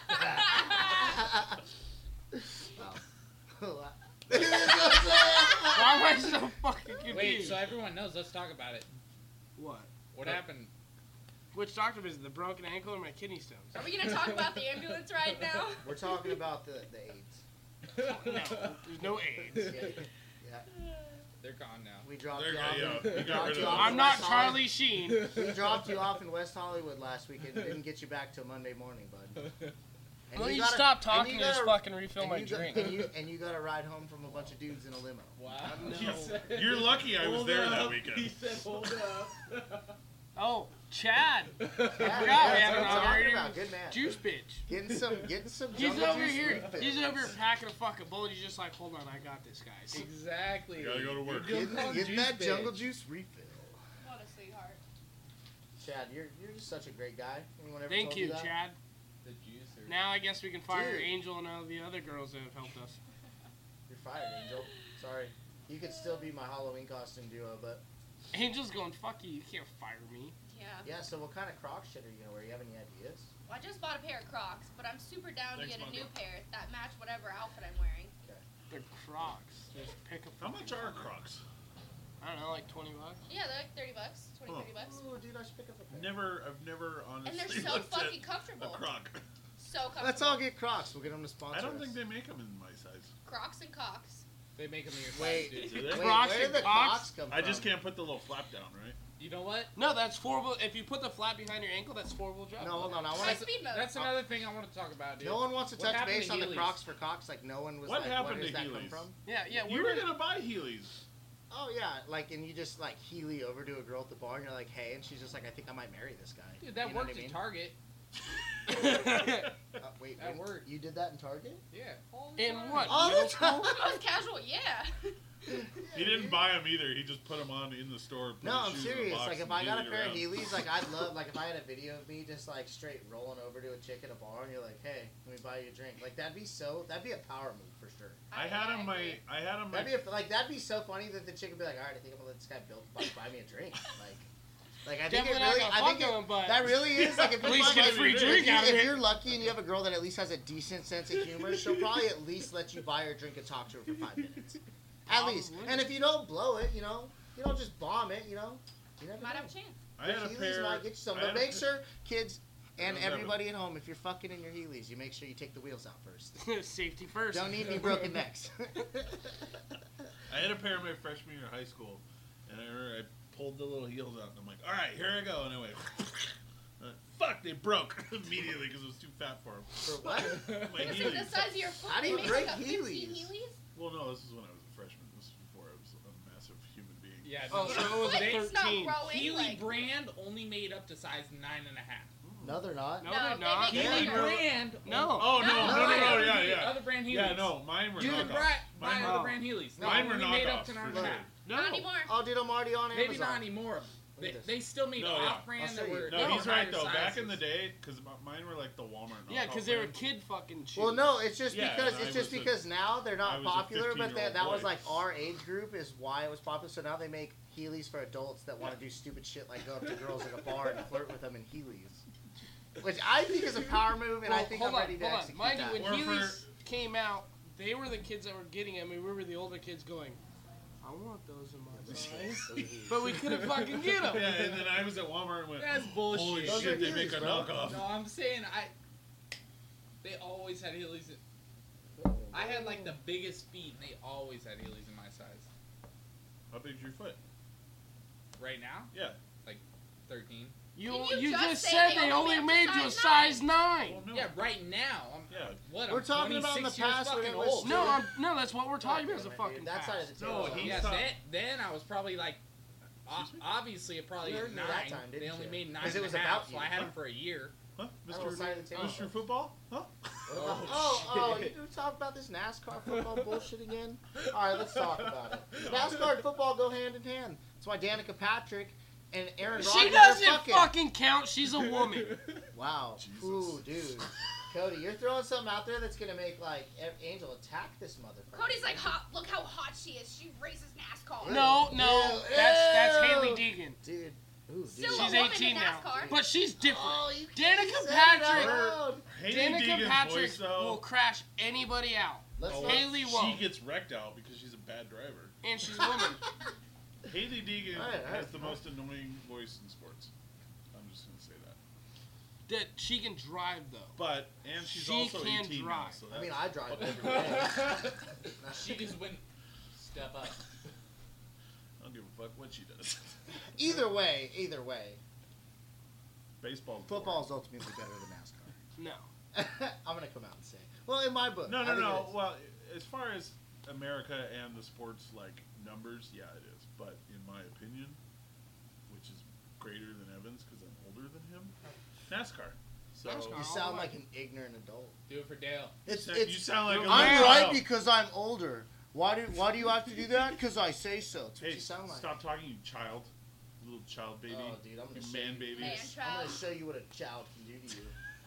Wow. Why am I so fucking confused? Wait, so everyone knows. Let's talk about it. What? What Uh, happened? Which doctor visit? The broken ankle or my kidney stones? Are we gonna talk about the ambulance right now? We're talking about the the AIDS. No, there's no AIDS. Yeah, yeah. They're gone now. We dropped There you you off. go, in- yeah. You we got dropped rid you of off them. in I'm not West Hollywood. Charlie Sheen. We dropped you off in West Hollywood last week and didn't get you back till Monday morning, bud. And Well, you gotta- stop and talking you and just gotta- fucking refill and my you got- drink. and you, and you got a ride home from a bunch of dudes in a limo. Wow. No. He said- You're lucky I was Hold there up. that weekend. He said, "Hold up." Oh, Chad. Yeah, forgot yeah, we that's haven't what I'm talking already. about. Good man. Juice bitch. Getting some, getting some. He's jungle over juice here. refills. He's over here packing a fucking bullet. He's just like, hold on, I got this, guys. Exactly. You gotta go to work. You're Getting, called getting juice that bitch. jungle juice refill. What a sweetheart. Chad, you're you're just such a great guy. Anyone ever Thank told you, that? Chad. The juicer. Now I guess we can fire Dude. Angel and all the other girls that have helped us. You're fired, Angel. Sorry. You could still be my Halloween costume duo, but Angel's going, fuck you, you can't fire me. Yeah. yeah. So what kind of Croc shit are you gonna wear? You have any ideas? Well, I just bought a pair of Crocs, but I'm super down Thanks, to get a Mongo. new pair that match whatever outfit I'm wearing. They're Crocs. Just pick a How much fucking are color. Crocs? I don't know, like twenty bucks. Yeah, they're like thirty bucks, twenty, Oh. thirty bucks. Oh, dude, I should pick up a pair. Never, I've never honestly And they're so looked at fucking a comfortable. Croc. So comfortable. Let's all get Crocs. We'll get them to sponsor I don't us. think they make them in my size. Crocs and cocks. They make them in your Wait. size, Do dude. they? Wait, Crocs where and did the Crocs? Crocs come from? I just can't put the little flap down, right? You know what? No, that's four wheel. If you put the flap behind your ankle, that's four wheel drive. No, hold on. I High want to. speed mode. That's another thing I want to talk about, dude. No one wants to What touch happened base to on the Heelys? Crocs for Cox. Like no one was What like, happened where to does that come Heelys? from? Yeah, yeah. You we're were gonna- gonna buy Heelys. Oh yeah, like and you just like Healy over to a girl at the bar and you're like, hey, and she's just like, I think I might marry this guy. Dude, that You know what worked I mean? at Target. Uh, wait, That when- worked. You did that in Target? Yeah. In what? All middle the school? time. That was casual, yeah. He didn't buy them either. He just put them on in the store. Put No, his I'm shoes in a serious. box Like if and I got a wheeled it pair of around. Heelys, like I'd love, like if I had a video of me just like straight rolling over to a chick at a bar and you're like, hey, let me buy you a drink. Like that'd be so, that'd be a power move for sure. I had him my. agree. I had him my. That'd be a, like that'd be so funny that the chick would be like, all right, I think I'm gonna let this guy build buy, buy me a drink. Like, like I think it Definitely not really, gonna I fuck think it, him, but that really is like if at you least find, get a like, free if drink you- out of if it. you're lucky and you have a girl that at least has a decent sense of humor, she'll probably at least let you buy her a drink and talk to her for five minutes. At least. Probably. And if you don't blow it, you know, you don't just bomb it, you know. You never Might know. have a chance. I had a Heelys pair. might get you some, I but had a make pair- sure, kids and Those have everybody at home, if you're fucking in your Heelys, you make sure you take the wheels out first. Safety first. Don't need any broken necks. I had a pair of my freshman year of high school, and I remember I pulled the little heels out, and I'm like, all right, here I go, and I went, uh, fuck, they broke immediately because it was too fat for them. For what? My Is it the Heelys. size of your foot? How do you It makes break like a fifteen Heelys? Heelys? Well, no, this is when I was a freshman. This is before I was a massive human being. Yeah. Oh, no. so it was a Foot's not thirteen. growing, Healy like- brand only made up to size nine and a half. No, they're not. No, No, they're they not. make it Healy Yeah. bigger. brand. No. Oh, no, No, no, no, no, other yeah, Healy- yeah. Other brand Heelys. Yeah, no, mine were You can knockoffs. buy, buy Mine other were- brand Heelys. No, Mine were we made up knockoffs, to nine for and a sure. half. No. Not anymore. Oh, dude, I'm already on Amazon. Maybe not anymore. Look They, at this. they still made No, yeah. off-brand I'll that show you. were. No, they he's were right, higher though. Back in sizes. the day, because mine were like the Walmart Yeah, knockoff because they were brand. kid fucking shoes. Well, no, it's just Yeah, because and I it's just was a- because now they're I not was a popular, but that, fifteen-year-old that was boy. like our age group is why it was popular. So now they make Heelys for adults that want to do stupid shit like go up to girls at a bar and flirt with them in Heelys, which I think is a power move, and Well, I think hold I'm on, ready to hold on. execute Mind that. you, when Or for- Heelys came out, they were the kids that were getting them, and we were the older kids going, I want those in my size. But we couldn't fucking get them. Yeah, and then I was at Walmart and went, That's bullshit. holy Those shit, are they make Heelys, a bro. knockoff. No, I'm saying I. They always had Heelys. in- I had like the biggest feet, and they always had Heelys in my size. How big's your foot? Right now, Yeah. thirteen. You, Didn't you you just just say said they they only only made made up to you a size size nine. Well, no. Yeah, right now. I'm, Yeah. what? We're I'm talking about in the twenty-six years past when fucking it was old. still- No, I'm, no, that's what we're talking about. Is a Damn it, fucking dude. That side of past. the No, table. he's Yes, top- then, then I was probably like, o- Excuse me? obviously probably You at heard me nine. that time, they didn't only you? made nine 'Cause it and was a half, about so you. I had them for a year. Huh? That little Mister side of the table. Mister Football? Huh? Oh, oh, oh, you do talk about this NASCAR football bullshit again? All right, let's talk about it. NASCAR and football go hand in hand. That's why Danica Patrick and Aaron Rodgers She are doesn't fucking. fucking count. She's a woman. Wow. Jesus. Ooh, dude. Cody, you're throwing something out there that's gonna make like A- Angel attack this motherfucker. Cody's like, hot. Look how hot she is. She races NASCAR. No, no, Ew, that's that's ew. Haley Deegan. Dude. Ooh, dude. Still a She's woman eighteen in now, NASCAR. but she's different. Oh, you Danica can't say Patrick- that out loud. Haley Danica Deegan's Patrick voice, though. will crash anybody out, Let's Oh, not. Haley she won't. gets wrecked out because she's a bad driver. and she's a woman. Haley Deegan All right, all has right, the fine. most annoying voice in sports. I'm just gonna say that. That she can drive though. But and she's She also can eighteen now, drive. so I mean, that's- I drive every day. She just went step up. I don't give a fuck what she does. Either way, either way, Baseball's football's ultimately better than NASCAR. No. I'm gonna come out and say. Well, in my book. boring. No, I no, think it no. is. Well, as far as America and the sports like numbers, yeah, it is. But in my opinion, which is greater than Evan's because I'm older than him. NASCAR. So NASCAR. You sound like an ignorant adult. Do it for Dale. It's, you it's, sound like a I'm little right child. because I'm older. Why do Why do you have to do that? Because I say so. That's what Hey, you sound like. stop talking, you child, little child baby, Oh, dude, I'm gonna you show man you. baby. Man I'm child. gonna show you what a child can do to you.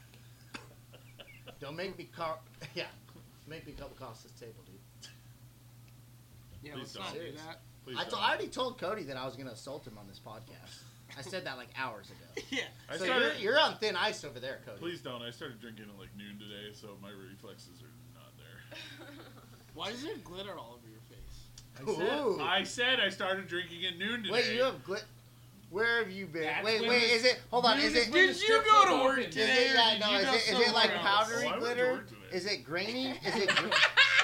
Don't make me car. Yeah, make me come across this table, dude. Yeah, Please let's don't. not do Serious. that. Please I, don't. to- I already told Cody that I was gonna assault him on this podcast. I said that like hours ago. Yeah. I So started, you're, you're on thin ice over there, Cody. please don't. I started drinking at like noon today, so my reflexes are not there. Why is there glitter all over your face? I said, Ooh. I said I started drinking at noon today. Wait, you have glit. Where have you been? That's wait, when wait, the- is it? Hold on, Dude, is it's it? when the Did you strip go club to work opened. Is today? it, or yeah, did no, you is go it, is it like somewhere else? powdery Oh, I went to glitter? work today. Is it grainy? Is it? Gr-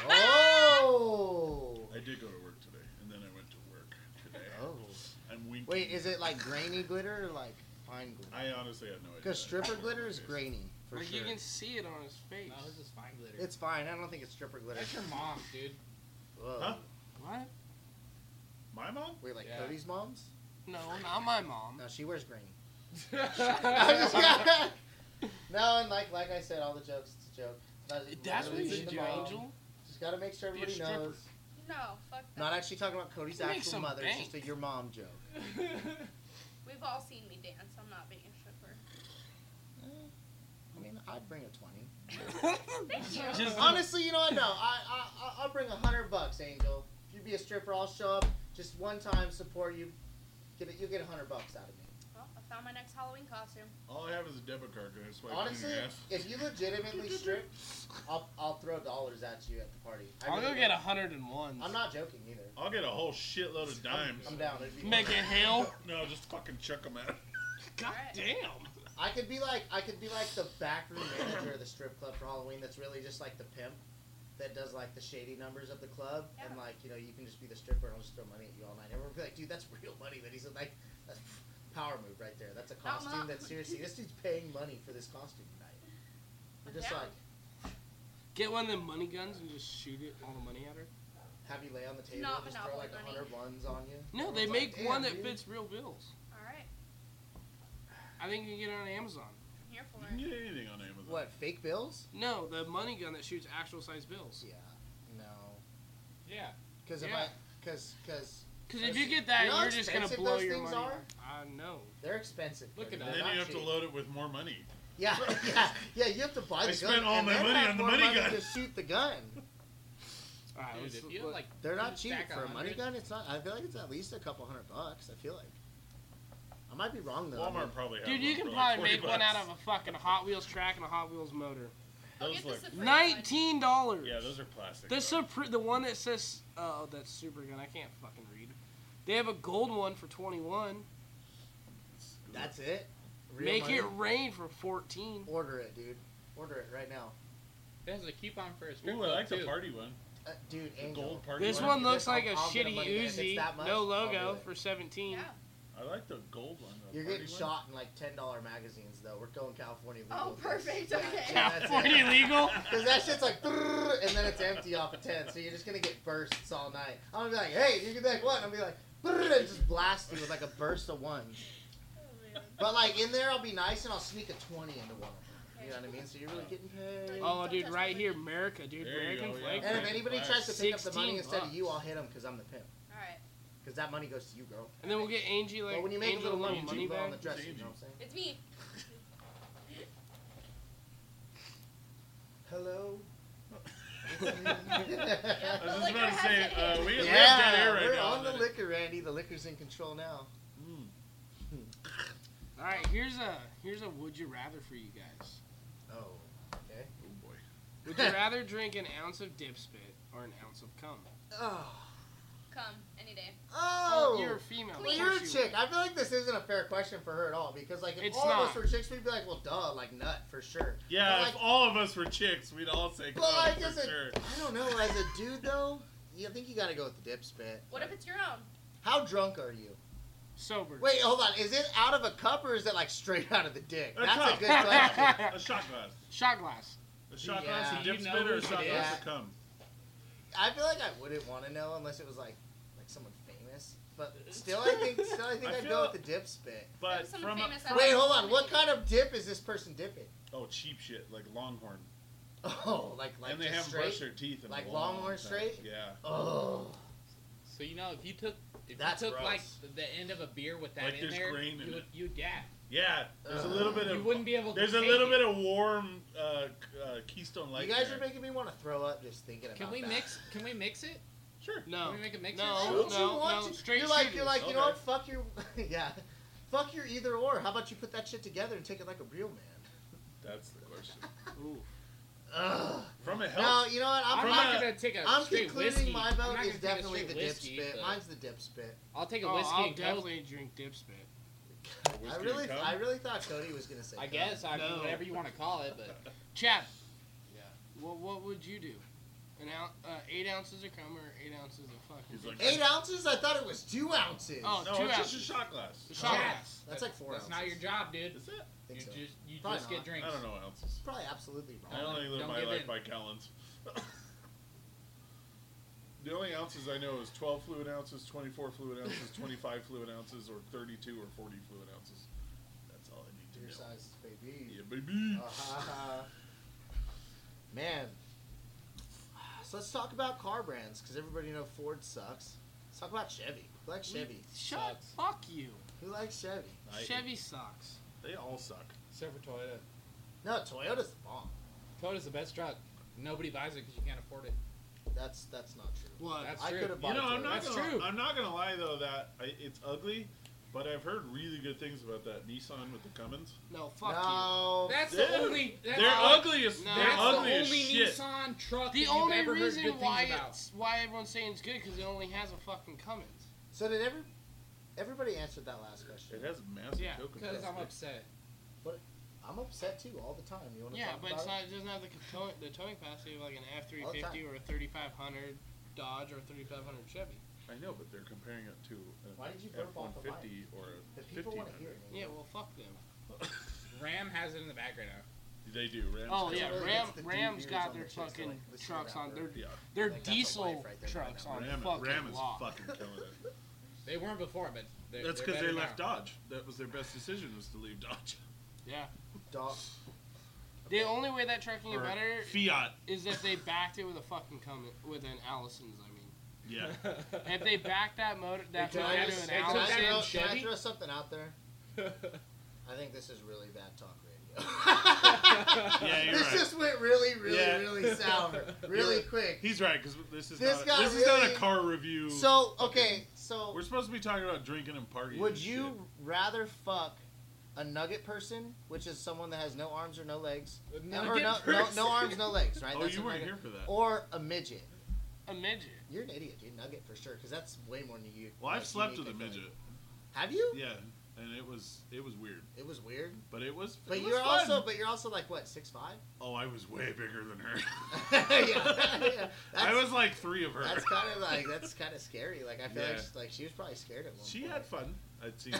oh. I did go to work today, and then I went to work today. Oh. I'm winking. Wait, is it like grainy glitter or like fine glitter? I honestly had no idea. Because stripper I- glitter is grainy for Like sure. you can see it on his face. No, this is fine glitter. It's fine. I don't think it's stripper glitter. That's your mom, dude. Whoa. Huh? What? My mom? Wait, like Yeah. Cody's mom's? No, not my mom. No, she wears grainy. I'm just kidding. No, and like like I said, all the jokes. It's a joke. Not- That's not what really you the do, mom. Angel. Just gotta make sure Be a everybody stripper. knows. No, fuck that. Not actually talking about Cody's You make actual some mother. bank. It's just a your mom joke. We've all seen me dance. I'm not being a stripper. Eh, I mean, I'd bring a twenty. Thank you. Just Honestly, you know what? No, I, I, I- I'll bring a hundred bucks, Angel. If you be a stripper, I'll show up just one time, support you. Get it, you'll get a hundred bucks out of me. Well, I found my next Halloween costume. All I have is a debit card. Can I swipe Honestly, in your ass? if you legitimately strip, I'll, I'll throw dollars at you at the party. I I'll really go will. get a hundred and one. I'm not joking either. I'll get a whole shitload of dimes. I'm down. It'd be Make fun. it hail. No, just fucking chuck them at. God Alright. damn. I could be like I could be like the backroom manager of the strip club for Halloween. That's really just like the pimp that does like the shady numbers of the club, and Yeah. like you know you can just be the stripper and I'll just throw money at you all night. Everyone will be like, dude, that's real money that he's like. That's power move right there. That's a Not costume. mo- That's seriously this dude's paying money for this costume tonight. You're just down. like Get one of them money guns and just shoot it all the money at her. have you lay on the table, not and just throw Monopoly like a money. hundred ones on you. No, they Everyone's make like, one "Damn, that dude." fits real bills. All right. I think you can get it on Amazon. I'm here for You can it. get anything on Amazon. What fake bills? No, the money gun that shoots actual size bills. Yeah, no, Yeah. because if Yeah. I because because Because if you get that, You know how you're just gonna expensive blow those your things money. are? I know. they're expensive. Look Cody. at And They're then you not have to cheap. load it with more money. Yeah, yeah, yeah. You have to buy the I gun. spent all and my then money have on the more money money gun. to shoot the gun. All right, Dude, let's, if you let- like, They're you not cheap stack for a money hundred, gun. It's not. I feel like it's at least a couple hundred bucks. I feel like. I might be wrong though. I mean, Walmart probably has dude, you one can for probably like forty make one bucks. out of a fucking Hot Wheels track and a Hot Wheels motor. I'll Those get the look. Supreme one. Nineteen dollars. Yeah, those are plastic. The though. Supre- the one that says, oh, that's super gun. I can't fucking read. They have a gold one for twenty-one. that's it. Real Make money? it rain for fourteen. Order it, dude. Order it right now, There's a coupon for a strip Ooh, I club like too. the party one. uh, dude. The Angel. gold party This one. one I'll- looks like a I'll get a shitty money gun. If it's Uzi, that much, no I'll do logo it. for seventeen. Yeah. I like the gold one. the You're party getting one. shot in like ten dollar magazines though. We're going California legal. Oh, with this. perfect, Yeah, okay. yeah, that's it. California legal. Because that shit's like, "Brrr," and then it's empty off of ten, so you're just gonna get bursts all night. I'm gonna be like, hey, you can be like, what? And I'm gonna be like, "Brrr," and just blast you with like a burst of ones. Oh, man. But like in there, I'll be nice and I'll sneak a twenty into one of them. You know what I mean? So you're really getting paid. Oh, Don't dude, touch right my here, money. America, dude, There you American go, yeah. flag. And if Okay. anybody Nice. tries to pick up the money sixteen instead of you, bucks. I'll hit them because I'm the pimp. All right. Because that money goes to you, girl. And then we'll get Angie like But when you make a Angel little money, money you put it on the bag. dresser. You know what I'm saying? It's me. Hello. I was just Liquor about to has say, it. uh, we, we have dead Yeah, air right we're now. on the isn't it? liquor, Randy. The liquor's in control now. Mm. All right, here's a here's a would you rather for you guys. Oh, okay. Oh boy. Would you rather drink an ounce of dip spit or an ounce of cum? Oh. Come any day. Oh. Well, you're a female. Well, of you're a course you chick. I feel like this isn't a fair question for her at all because, like, if It's all of us not. were chicks, we'd be like, well, duh, like, nut, for sure. Yeah, But, if like, all of us were chicks, we'd all say but, cum like, for as a, sure. I don't know, as a dude, though, you think you gotta go with the dip spit. What if it's your own? How drunk are you? Sober. Wait, hold on. Is it out of a cup or is it, like, straight out of the dick? A That's cup. a good question. A shot glass. Shot glass. A shot Yeah. glass of You dip know spit or a who shot it glass is. of cum. I feel like I wouldn't want to know unless it was, like, like someone famous. famous, but still, I think still I think I I'd feel- go with the dip spit. But Someone from a, famous I from- Wait, like. hold on. What kind of dip is this person dipping? oh cheap shit like Longhorn, Oh, like like and they just haven't straight. brushed their teeth in Like a long Longhorn time. straight? Yeah. Oh, So you know, if you took if That's you took gross. like the end of a beer with that Like in there's there, grain in you would it. you'd gag. Yeah. There's a Ugh. little bit You of wouldn't be able to. there's a take little it. bit of warm uh, uh, Keystone Light. you guys there. are making me want to throw up just thinking about Can we that. mix? Can we mix it? Sure. No. Can we make a mixer? No, Why would you no, want no. to? Straight you're like shooters. you're like you know Okay. what? Fuck your yeah, fuck your either or. How about you put that shit together and take it like a real man? That's the question. Ooh. Ugh. From a No, health. you know what? I'm, I'm From not a- gonna take a I'm straight concluding whiskey. my I'm vote not gonna is take a definitely straight the dip whiskey, spit. but Mine's the dip spit. I'll take a Oh, whiskey I'll and coke. definitely drink dip spit. I Whiskey really, and cum? I really thought Cody was gonna say. I cum. guess I mean No. whatever you want to call it, but Chad. Yeah. What what would you do? An ounce, uh, eight ounces of cum or eight ounces of fucking. He's like, Eight ounces? I thought it was two ounces. Oh, no, two it's ounces. just a shot glass. The shot Chad, glass. That's like four That's ounces. not your job, dude. Is it? I think You so. just you Probably just not. get drinks. I don't know ounces. Probably absolutely wrong. I only live Don't my give life in. by gallons. The only ounces I know is twelve fluid ounces, twenty-four fluid ounces, twenty-five fluid ounces, or thirty-two or forty fluid ounces. That's all I need to Your know. size, baby. Yeah, baby. Uh-huh. Man. So let's talk about car brands, because everybody know Ford sucks. Let's talk about Chevy. Who likes Chevy? Shut. Sucks. Fuck you. Who likes Chevy? I- Chevy sucks. They all suck. Except for Toyota. No, Toyota's the bomb. Toyota's the best truck. Nobody buys it because you can't afford it. That's that's not true. What? That's I true. could have bought You know, a I'm Toyota. not That's gonna. true. I'm not gonna lie though that I, it's ugly, but I've heard really good things about that Nissan with the Cummins. No, fuck No. That's They're- the only. That's They're the- ugly as No. they're That's ugly the as only shit. Nissan truck you. The that you've only ever reason heard good why things about. it's why everyone's saying it's good because it only has a fucking Cummins. So did every everybody answered that last question? It has a massive Yeah, tow Because compressor. I'm upset. I'm upset too all the time. You want to Yeah, talk but about it's it? not, it doesn't have the towing, the towing capacity of like an F three fifty time. or a thirty-five hundred Dodge or a thirty-five hundred Chevy. I know, but they're comparing it to an Why did you F burp off one the fifty or a The people want to hear fifteen hundred. it. Yeah, well, fuck them. Ram has it in the back right now. They do. Rams Oh do. yeah, really Ram, gets the Ram's deep ears got on their the chicks, they're fucking like, listen to trucks that on their word. Yeah. their Like, that's a diesel wife right there right trucks now. on Ram, fucking Ram is lot. fucking killing it. They weren't before, but they're, That's they're because they better left now. Dodge. That was their best decision, was to leave Dodge. Yeah. Dog. The only way that truck can get Or better Fiat. is if they backed it with a fucking Cummins, with an Allison's. I mean, Yeah. if they backed that motor, that Can motor I, to just, an can, I Allison throw, Allison. can I Chevy? throw something out there? I think this is really bad talk radio. Yeah, you're this right. just went really, really, Yeah. really sour, really quick. He's right, because this is This not, got this is not a really- car review. So okay, so We're supposed to be talking about drinking and partying. would and you shit. rather fuck a nugget person, which is someone that has no arms or no legs, A or nugget no, no, person. no arms, no legs, right? Oh, That's you a weren't nugget. here for that. Or a midget. A midget. You're an idiot, dude. Nugget for sure, because that's way more than you. Well, I've like, slept unique, with a I feel midget. like. Have you? Yeah, and it was it was weird, It was weird. but it was. But it was you're fun. also, but you're also like what, six five? Oh, I was way bigger than her. yeah, yeah. I That's- was like three of her. That's kind of like that's kind of scary. Like I feel Yeah. like she, like she was probably scared at one She point. had fun. I'd seen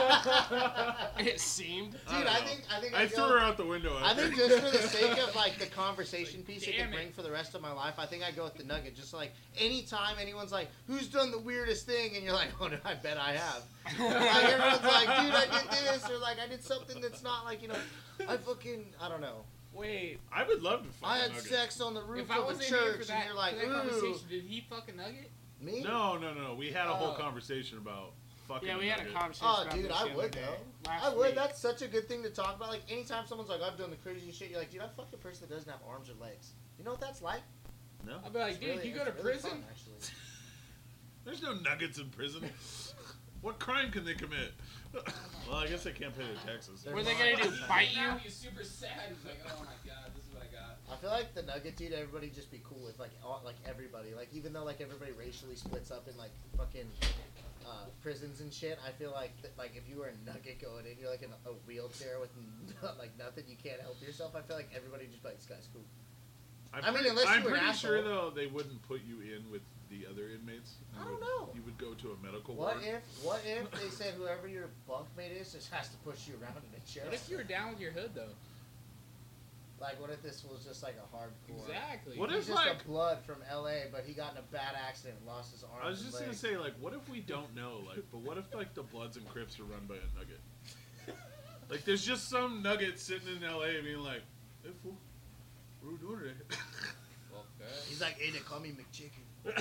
that. It seemed. Dude, I don't I know. think I think I I'd threw go- her out the window. I think after. just for the sake of like the conversation piece it Damn could it. bring for the rest of my life, I think I'd go with the nugget. Just like anytime anyone's like, "Who's done the weirdest thing?" and you're like, "Oh, no, I bet I have." Like everyone's like, "Dude, I did this," or like, "I did something that's not like you know, I fucking I don't know. Wait, I would love to. Fuck I a had nugget. sex on the roof if I of a wasn't here church," for and that, you're like, for that "Ooh, conversation, did he fuck a nugget? me?" No, no, no. We had a whole Oh. conversation about fucking. Yeah, we had a nugget. conversation. Oh, about dude, this I the other would day. though. Last I would. week. That's such a good thing to talk about. Like anytime someone's like, "I've done the craziest shit," you're like, "Dude, I fucked a person that doesn't have arms or legs." You know what that's like? No, I'll be like, It's dude, really- you go to it's really prison? fun, actually. there's no nuggets in prison. What crime can they commit? Well, I guess they can't pay their taxes. They're What are they not- gonna do? Bite you? He's super sad. He's like, oh my god, this is what I got. I feel like the nugget dude, everybody just be cool with like all, like everybody. Like even though like everybody racially splits up in like fucking uh, prisons and shit, I feel like that, like if you were a nugget going in, you're like in a wheelchair with n- like nothing, you can't help yourself. I feel like everybody just be like, "This guy's cool." I'm I mean, pretty, unless I'm you were an pretty sure asshole. though they wouldn't put you in with the other inmates. You I don't would, know. You would go to a medical What ward. if what if they said whoever your bunkmate is just has to push you around in a chair? What if you were down with your hood though? Like, what if this was just like a hardcore? Exactly. What He's if, just like- a blood from L A, but he got in a bad accident, and lost his arms. I was and just gonna legs. say, like, what if we don't know? Like, but what if, like, the Bloods and Crips are run by a nugget? Like, there's just some nugget sitting in L A being like, hey, fool, what are we doing today? Well, good. He's like, hey, they call me McChicken.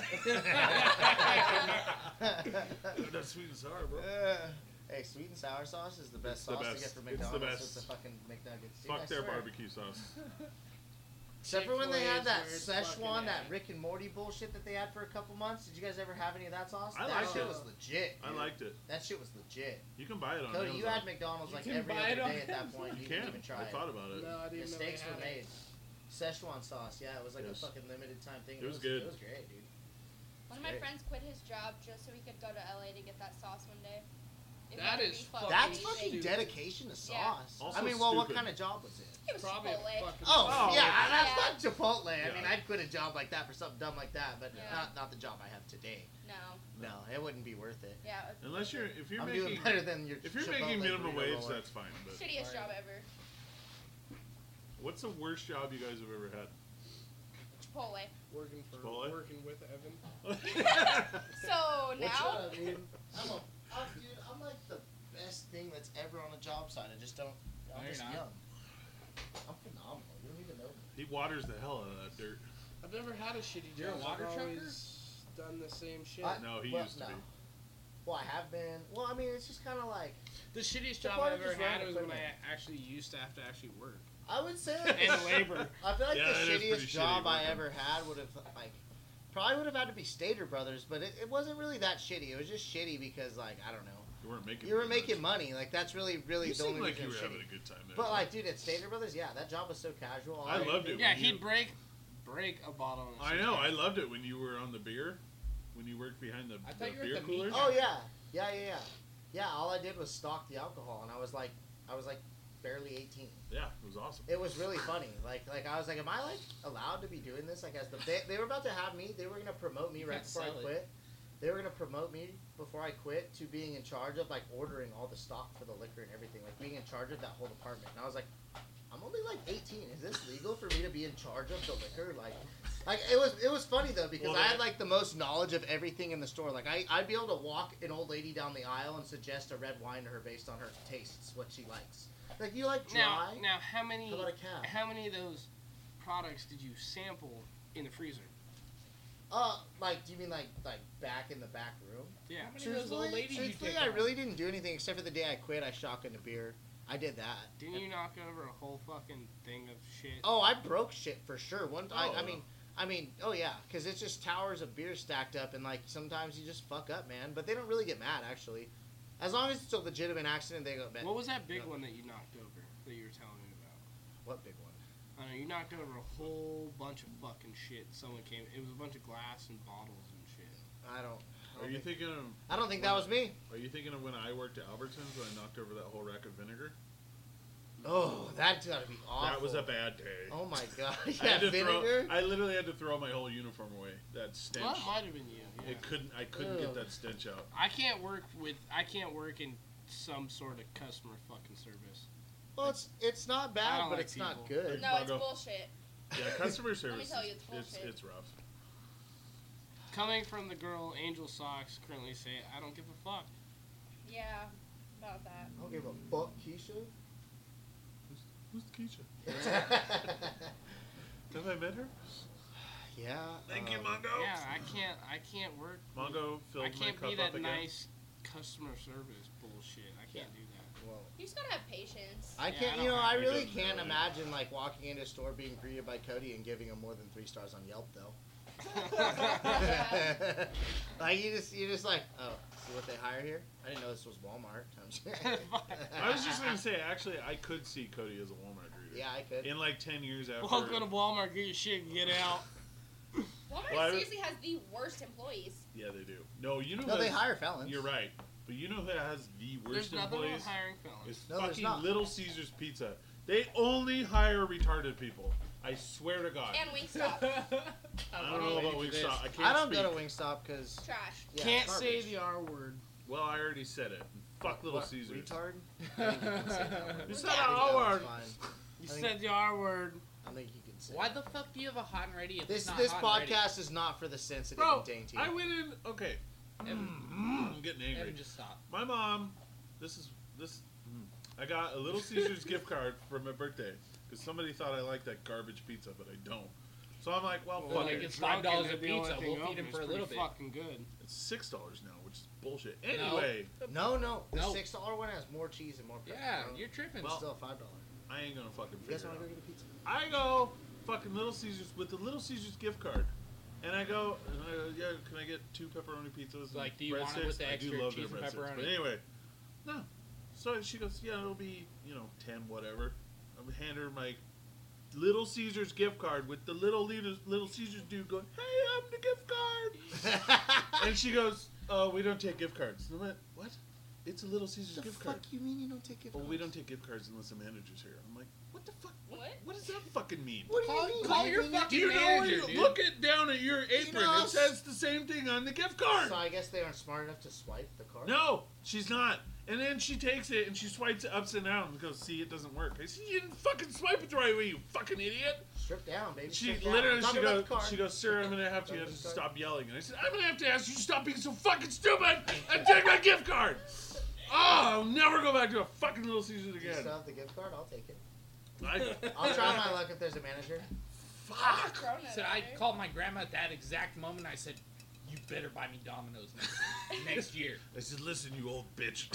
That's sweet and sour, bro. Uh, hey, sweet and sour sauce is the best It's the sauce to best. get from It's the McDonald's. best. It's the fucking McNuggets. Dude, I Fuck their swear. barbecue sauce. Except for when they Chick-fil-A had is that where it's Szechuan, fucking that at. Rick and Morty bullshit that they had for a couple months. Did you guys ever have any of that sauce? I that liked shit it. was legit. I dude. liked it. That shit was legit. You can buy it on Cody, Amazon. you had McDonald's You like can every buy it other on- day at that point. You You can. didn't even try I it. thought about it. No, I The didn't know steaks they were had made. it. Szechuan sauce, yeah, it was like Yes. a fucking limited time thing. It was good. It was great, dude. One of my Great. friends quit his job just so he could go to L A to get that sauce one day. It That better is be fucking That's amazing. fucking stupid. dedication to Yeah. sauce. Also I mean, well, what stupid. kind of job was it? It was Probably a Chipotle. fucking. Oh, Oh, yeah, yeah. that's not Chipotle. I Yeah. mean, I'd quit a job like that for something dumb like that, but Yeah. not not the job I have today. No. No, it wouldn't be worth it. Yeah. Unless you're, if you're I'm making, doing better than your. if you're Chipotle making minimum burrito wage, roller. that's fine. But Shittiest job ever. what's the worst job you guys have ever had? Chipotle. Working for Chipotle? working with Evan. So What's now, up, dude? I'm a, I'm, dude, I'm like the best thing that's ever on a job site. I just don't. I'm No, you're just not. young. I'm phenomenal. You don't even know me. He waters the hell out of that dirt. I've never had a shitty You're a job. water I've trucker? always done the same shit. I- No, he well, used to no. be. Well, I have been. Well, I mean, it's just kind of like The shittiest The job part I've of ever just running had was when I equipment. actually used to have to actually work. I would say. Like And labor. I feel like Yeah, that is the pretty shittiest shitty job I working. ever had would have like probably would have had to be Stater Brothers, but it, it wasn't really that shitty. It was just shitty because like I don't know. You weren't making. You were very making much. money. Like that's really really You the seemed only like you reason were it was having shitty. a good time there. But like, dude, at Stater Brothers, yeah, that job was so casual. All I you loved did- it. Yeah, when he'd you- break break a bottle. and I shit. know. I loved it when you were on the beer, when you worked behind the, I the thought you were beer at the meat coolers. Oh yeah, yeah, yeah, yeah. Yeah, all I did was stock the alcohol, and I was like, I was like barely eighteen. Yeah, it was awesome. It was really funny. Like, like I was like, am I like allowed to be doing this? Like, as the they, they were about to have me, they were gonna promote me You right can't before I sell it. quit. They were gonna promote me before I quit to being in charge of like ordering all the stock for the liquor and everything, like being in charge of that whole department. And I was like, I'm only like eighteen. Is this legal for me to be in charge of the liquor? Like, like it was it was funny though because Well, I that- had like the most knowledge of everything in the store. Like I I'd be able to walk an old lady down the aisle and suggest a red wine to her based on her tastes, what she likes. Like you like Now, dry? now, how many How about a cab? how many of those products did you sample in the freezer? Uh, like, do you mean like like back in the back room? Yeah. How many of those old Truthfully, ladies you truthfully take I on? really didn't do anything except for the day I quit. I shotgunned a beer. I did that. Didn't you knock over a whole fucking thing of shit? Oh, I broke shit for sure. One, I, Oh, I yeah. mean, I mean, oh yeah, because it's just towers of beer stacked up, and like sometimes you just fuck up, man. But they don't really get mad actually, as long as it's a legitimate accident. They go, man, What was that big No. one that you knocked over that you were telling me about? what big one? I don't know, you knocked over a whole bunch of fucking shit. Someone came. It was a bunch of glass and bottles and shit. I don't. I Are don't you think, thinking of? I don't think that was me. Are you thinking of when I worked at Albertsons when I knocked over that whole rack of vinegar? Oh, that's gotta be awful. That was a bad day. Oh my god, I yeah, had to vinegar. throw. I literally had to throw my whole uniform away. That stench. Well, that might have been you. Yeah. It couldn't. I couldn't Ugh. get that stench out. I can't work with. I can't work in some sort of customer fucking service. Well, it's it's not I bad, don't but like it's not people. good. No, it's Margo. bullshit. Yeah, customer service. tell you, is- it's it's bullshit. it's rough. Coming from the girl Angel Socks currently say, I don't give a fuck. Yeah, about that. I don't give a fuck, Keisha. Who's Keisha? Have I met her? Yeah. Thank you, um, Mongo. Yeah, I can't. I can't work. Mongo filled I can't my be cup up that again. nice customer service bullshit. I can't do that. Well, You just gotta have patience. I Yeah, can't. I you don't know, have- I He really doesn't can't really. imagine like walking into a store being greeted by Cody and giving him more than three stars on Yelp, though. Like you just, you just like, oh, see what they hire here? I didn't know this was Walmart. I'm just- I was just gonna say, actually, I could see Cody as a Walmart greeter. yeah, I could. In like ten years after. Well, go to Walmart, get your shit, and get out. Walmart Well, I- seriously has the worst employees. Yeah, they do. No, you know. No, who they has- hire felons. You're right, but you know who has the There's worst nothing wrong employees? with hiring felons. It's No, there's fucking not. Little Caesars Pizza. They only hire retarded people. I swear to God. And Wingstop. I don't know about Wingstop. I can't I don't speak. go to Wingstop because Trash. yeah, Can't garbage. say the R word. Well, I already said it. Fuck Little What, Caesars. Retard. I think you can say that word. You said I think the that R one's word. fine. You I think- said the R word. I think you can say. Why the fuck do you have a hot and ready if This it's not this hot and podcast is not for the sensitive Bro, and dainty. I went in. Okay, Evan, I'm getting ready? angry. Evan, just stop. My mom, this is this. I got a Little Caesars gift card for my birthday because somebody thought I liked that garbage pizza, but I don't. So I'm like, well, Well, fuck like it. it's five dollars a The only pizza. thing We'll feed open him is for a pretty little bit. Fucking good. It's six dollars now, which is bullshit. No. Anyway, No, no. The No. six dollar one has more cheese and more pepper. Yeah, bro. you're tripping. It's still five dollar. I ain't gonna fucking You guys figure it want to out. go get a pizza? I go fucking Little Caesars with the Little Caesars gift card, and I go, and I go, yeah, can I get two pepperoni pizzas? and Like, do you want it with breadsticks? the I do extra love cheese their and breadsticks. pepperoni? But anyway, no. So she goes, yeah, it'll be you know ten whatever. I'm hand her my Little Caesars gift card with the little Little, little Caesars dude going, hey, I'm the gift card. And she goes, oh, we don't take gift cards. And I went, what? It's a Little Caesars the gift fuck card. you mean you don't take gift Well, cards? we don't take gift cards unless the manager's here. I'm like, what the fuck? What? What does that fucking mean? What do you Call- mean? call You your mean- fucking Do you know manager, when dude. you look it down at your apron? know, It says the same thing on the gift card. So I guess they aren't smart enough to swipe the card. No, she's not. And then she takes it and she swipes it upside down and goes, see, it doesn't work. I said, you didn't fucking swipe it the right way, you fucking idiot. Strip down, baby. She Strip down. literally, I'm she talking about goes, the card. she goes, sir, I'm gonna have to, you have Talking to about the card. stop yelling. And I said, I'm gonna have to ask you to stop being so fucking stupid and take my gift card. Oh, I'll never go back to a fucking Little Caesars Do you again. still have the gift card? I'll take it. I, I'll try my luck if there's a manager. fuck. Thrown it So at I her. called my grandma at that exact moment. I said, you better buy me Domino's next, next year. I said, listen, you old bitch.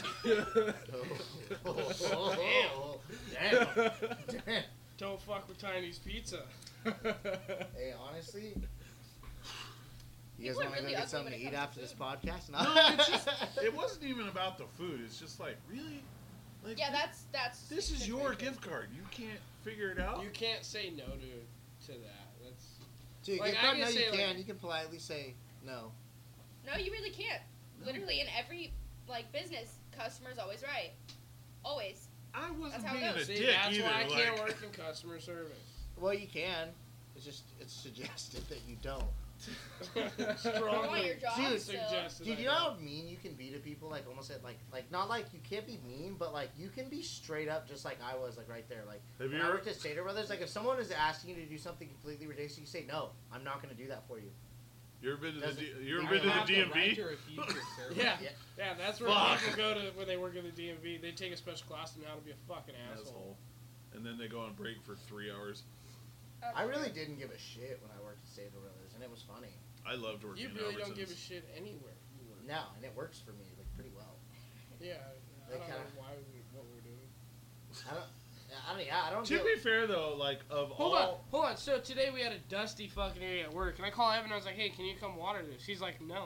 Oh, damn. Damn. Don't fuck with Tiny's Pizza. Hey, honestly, you guys People are want to go really get ugly something when to it eat comes after to this food. podcast? No, it's just, it wasn't even about the food. It's just like, really? Like, Yeah, that's that's. this is your situation. gift card. You can't figure it out? You can't say no to to that. That's Dude, Like, gift I card, can no, you say, can. like- You can politely say no. No, you really can't. Literally, in every like business, customer's always right. Always. I wasn't That's how it being a goes. See, dick that's either. why I can't like, work in customer service. Well, you can. It's just it's suggested that you don't. I want your job Dude, still. Suggested Dude, I you know don't. how mean you can be to people? Like almost at like like not like you can't be mean, but like you can be straight up, just like I was, like right there. Like Have when you I ever? worked at Stater Brothers, like if someone is asking you to do something completely ridiculous, you say no. I'm not going to do that for you. You ever been to the? Doesn't- D- you ever I been to the have D M right V? to refuse your service. Yeah, Yeah. yeah, that's where Fuck. people go to when they work in the D M V. They take a special class on how to be a fucking asshole. Asshole. And then they go on break for three hours. That's I true. really didn't give a shit when I worked at Stater Brothers, and it was funny. I loved working You in really don't Albertsons. give a shit anywhere. You work. No, and it works for me like pretty well. Yeah, They I don't kinda- know why we, what we're doing. I don't. I don't. Yeah, I don't. To get, be fair though, like of Hold all, on, hold on. So today we had a dusty fucking area at work, and I call Evan. I was like, "Hey, can you come water this?" He's like, "No."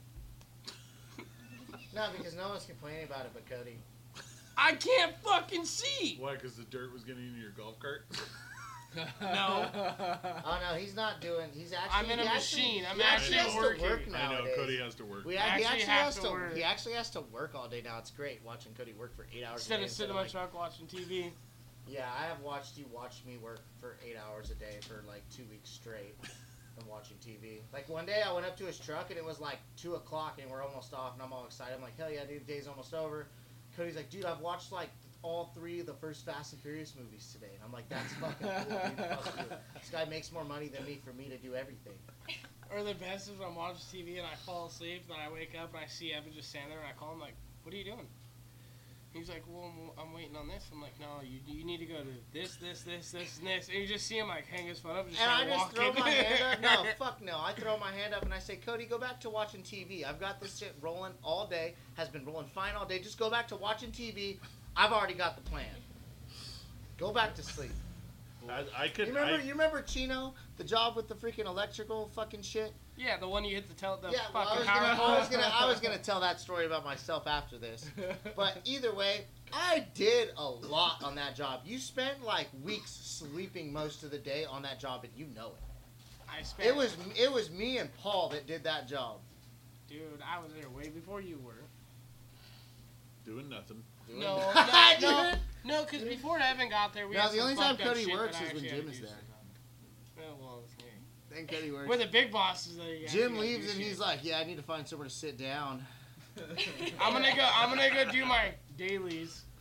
No, because no one's complaining about it but Cody. I can't fucking see. why? Because the dirt was getting into your golf cart. No. Oh no, he's not doing. He's actually. I'm in a he actually- machine. I'm he actually actually has working. to work I know nowadays. Cody has to work. We, I he actually actually have has to to. work. He actually has to work all day now. It's great watching Cody work for eight hours. Instead a day of sitting in my like, truck watching T V. Yeah, I have watched you watch me work for eight hours a day for like two weeks straight. And watching T V. Like one day I went up to his truck and it was like two o'clock and we're almost off and I'm all excited. I'm like, hell yeah, dude, the day's almost over. Cody's like, dude, I've watched like all three of the first Fast and Furious movies today. And I'm like, that's fucking cool, dude. Fuck you. This guy makes more money than me for me to do everything. Or the best is when I'm watching T V and I fall asleep, then I wake up and I see Evan just standing there and I call him like, "What are you doing?" He's like, "Well, I'm, I'm waiting on this." I'm like, "No, you you need to go to this, this, this, this, and this." And you just see him like hang his phone up and just And I start just walking. throw my hand up. No, fuck no. I throw my hand up and I say, Cody, go back to watching T V. I've got this shit rolling all day. Has been rolling fine all day. Just go back to watching T V. I've already got the plan. Go back to sleep. I, I could. You remember? I, You remember Chino, the job with the freaking electrical fucking shit? Yeah, the one you hit the tel- the yeah, well, I fucking was power gonna, pole. I was gonna, I was gonna tell that story about myself after this. But either way, I did a lot on that job. You spent like weeks sleeping most of the day on that job, and you know it. I spent. It was, it was me and Paul that did that job. Dude, I was there way before you were. doing nothing. Doing No, that. no, no, no, because before Evan got there, we No, had the some only time fucked up Cody shit works that I is when actually Jim had to is do there. sometimes. Oh, well, okay. Then Cody works. We're the big bosses. That you Jim gotta leaves do and shit. he's like, "Yeah, I need to find somewhere to sit down." I'm gonna go. I'm gonna go do my dailies.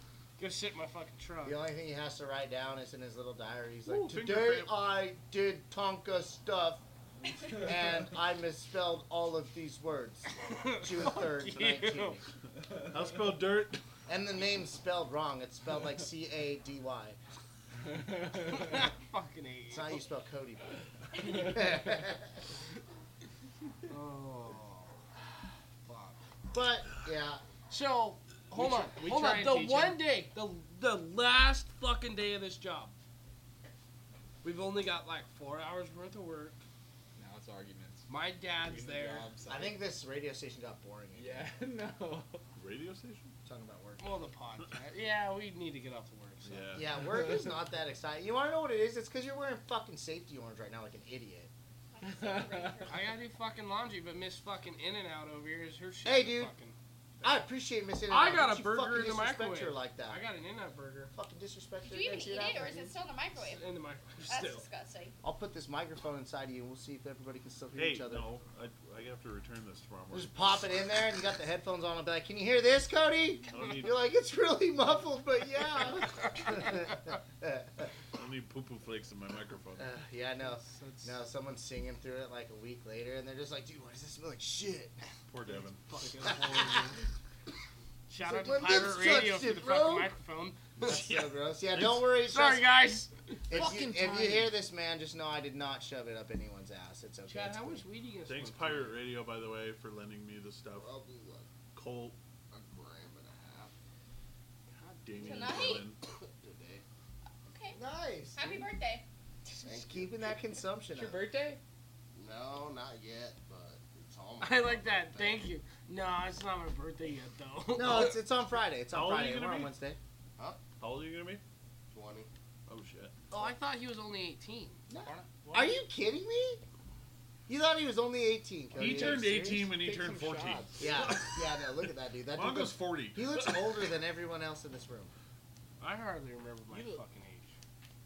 Go sit in my fucking truck. The only thing he has to write down is in his little diary. He's like, Ooh, finger today cramp." I did Tonka stuff, and I misspelled all of these words. June third, Fuck you. nineteen. I'll spell dirt. And the name's spelled wrong. It's spelled like C A D Y. Fucking hate It's you. not how you spell Cody. Oh. Fuck. But, yeah. So, hold We on. try- we hold try on. and The teach one him. day, the the last fucking day of this job, we've only got like four hours worth of work. Now it's arguments. My dad's Between the there. job site. I think this radio station got boring again. Yeah, no. Radio station? Talking about work. Well, the podcast. Yeah, we need to get off to work. So. Yeah. Yeah, work is not that exciting. You want to know what it is? It's because you're wearing fucking safety orange right now like an idiot. I gotta do fucking laundry, but Miss fucking In and Out over here is her shit. Hey, dude. Fucking, I appreciate Miss In I Out. got Don't a you burger fucking in the disrespect microwave. her like that. I got an In and Out burger Fucking disrespect her. Do you even again, see eat what it, or happens, is it dude? still in the microwave? in the microwave That's still. disgusting. I'll put this microphone inside of you and we'll see if everybody can still hear Hey, each other. no. I, I have to return this tomorrow morning. Just pop it in there and you got the headphones on. I'll be like, can you hear this, Cody? I don't need, You're like, it's really muffled, but yeah. I don't need poo-poo flakes in my microphone. Uh, yeah, I know. That's- No, someone's singing through it like a week later, and they're just like, dude, why does this smell like shit? Poor Devin. Fucking horrible. Shout It's out like, to when Pirate this Radio touched for it, the bro. fucking microphone. That's so gross. Yeah, don't worry. Sorry, trust- guys. If you, Fucking if you tiny. hear this, man, just know I did not shove it up anyone's ass. It's okay. Chad, it's how cool. much weed are you gonna Thanks, smoke Pirate tonight? Radio, by the way, for lending me the stuff. Probably like Colt, a gram and a half God Damien, Tonight? Berlin. today. Okay. Nice. Happy dude. birthday. And keeping that consumption It's your up. birthday? No, not yet, but it's almost. I like that. Thank you. No, it's not my birthday yet, though. No, it's it's on Friday. It's How on old are you Friday. gonna We're on be? Wednesday. How old are you going to be? Twenty. Oh, shit. Oh, I thought he was only eighteen. No. What? Are you kidding me? You thought he was only eighteen. Cody. He Are turned you serious? eighteen when he Take turned some fourteen. shots. Yeah, yeah. No, look at that dude. That dude Mongo's looks, forty. he looks older than everyone else in this room. I hardly remember my You look- fucking age.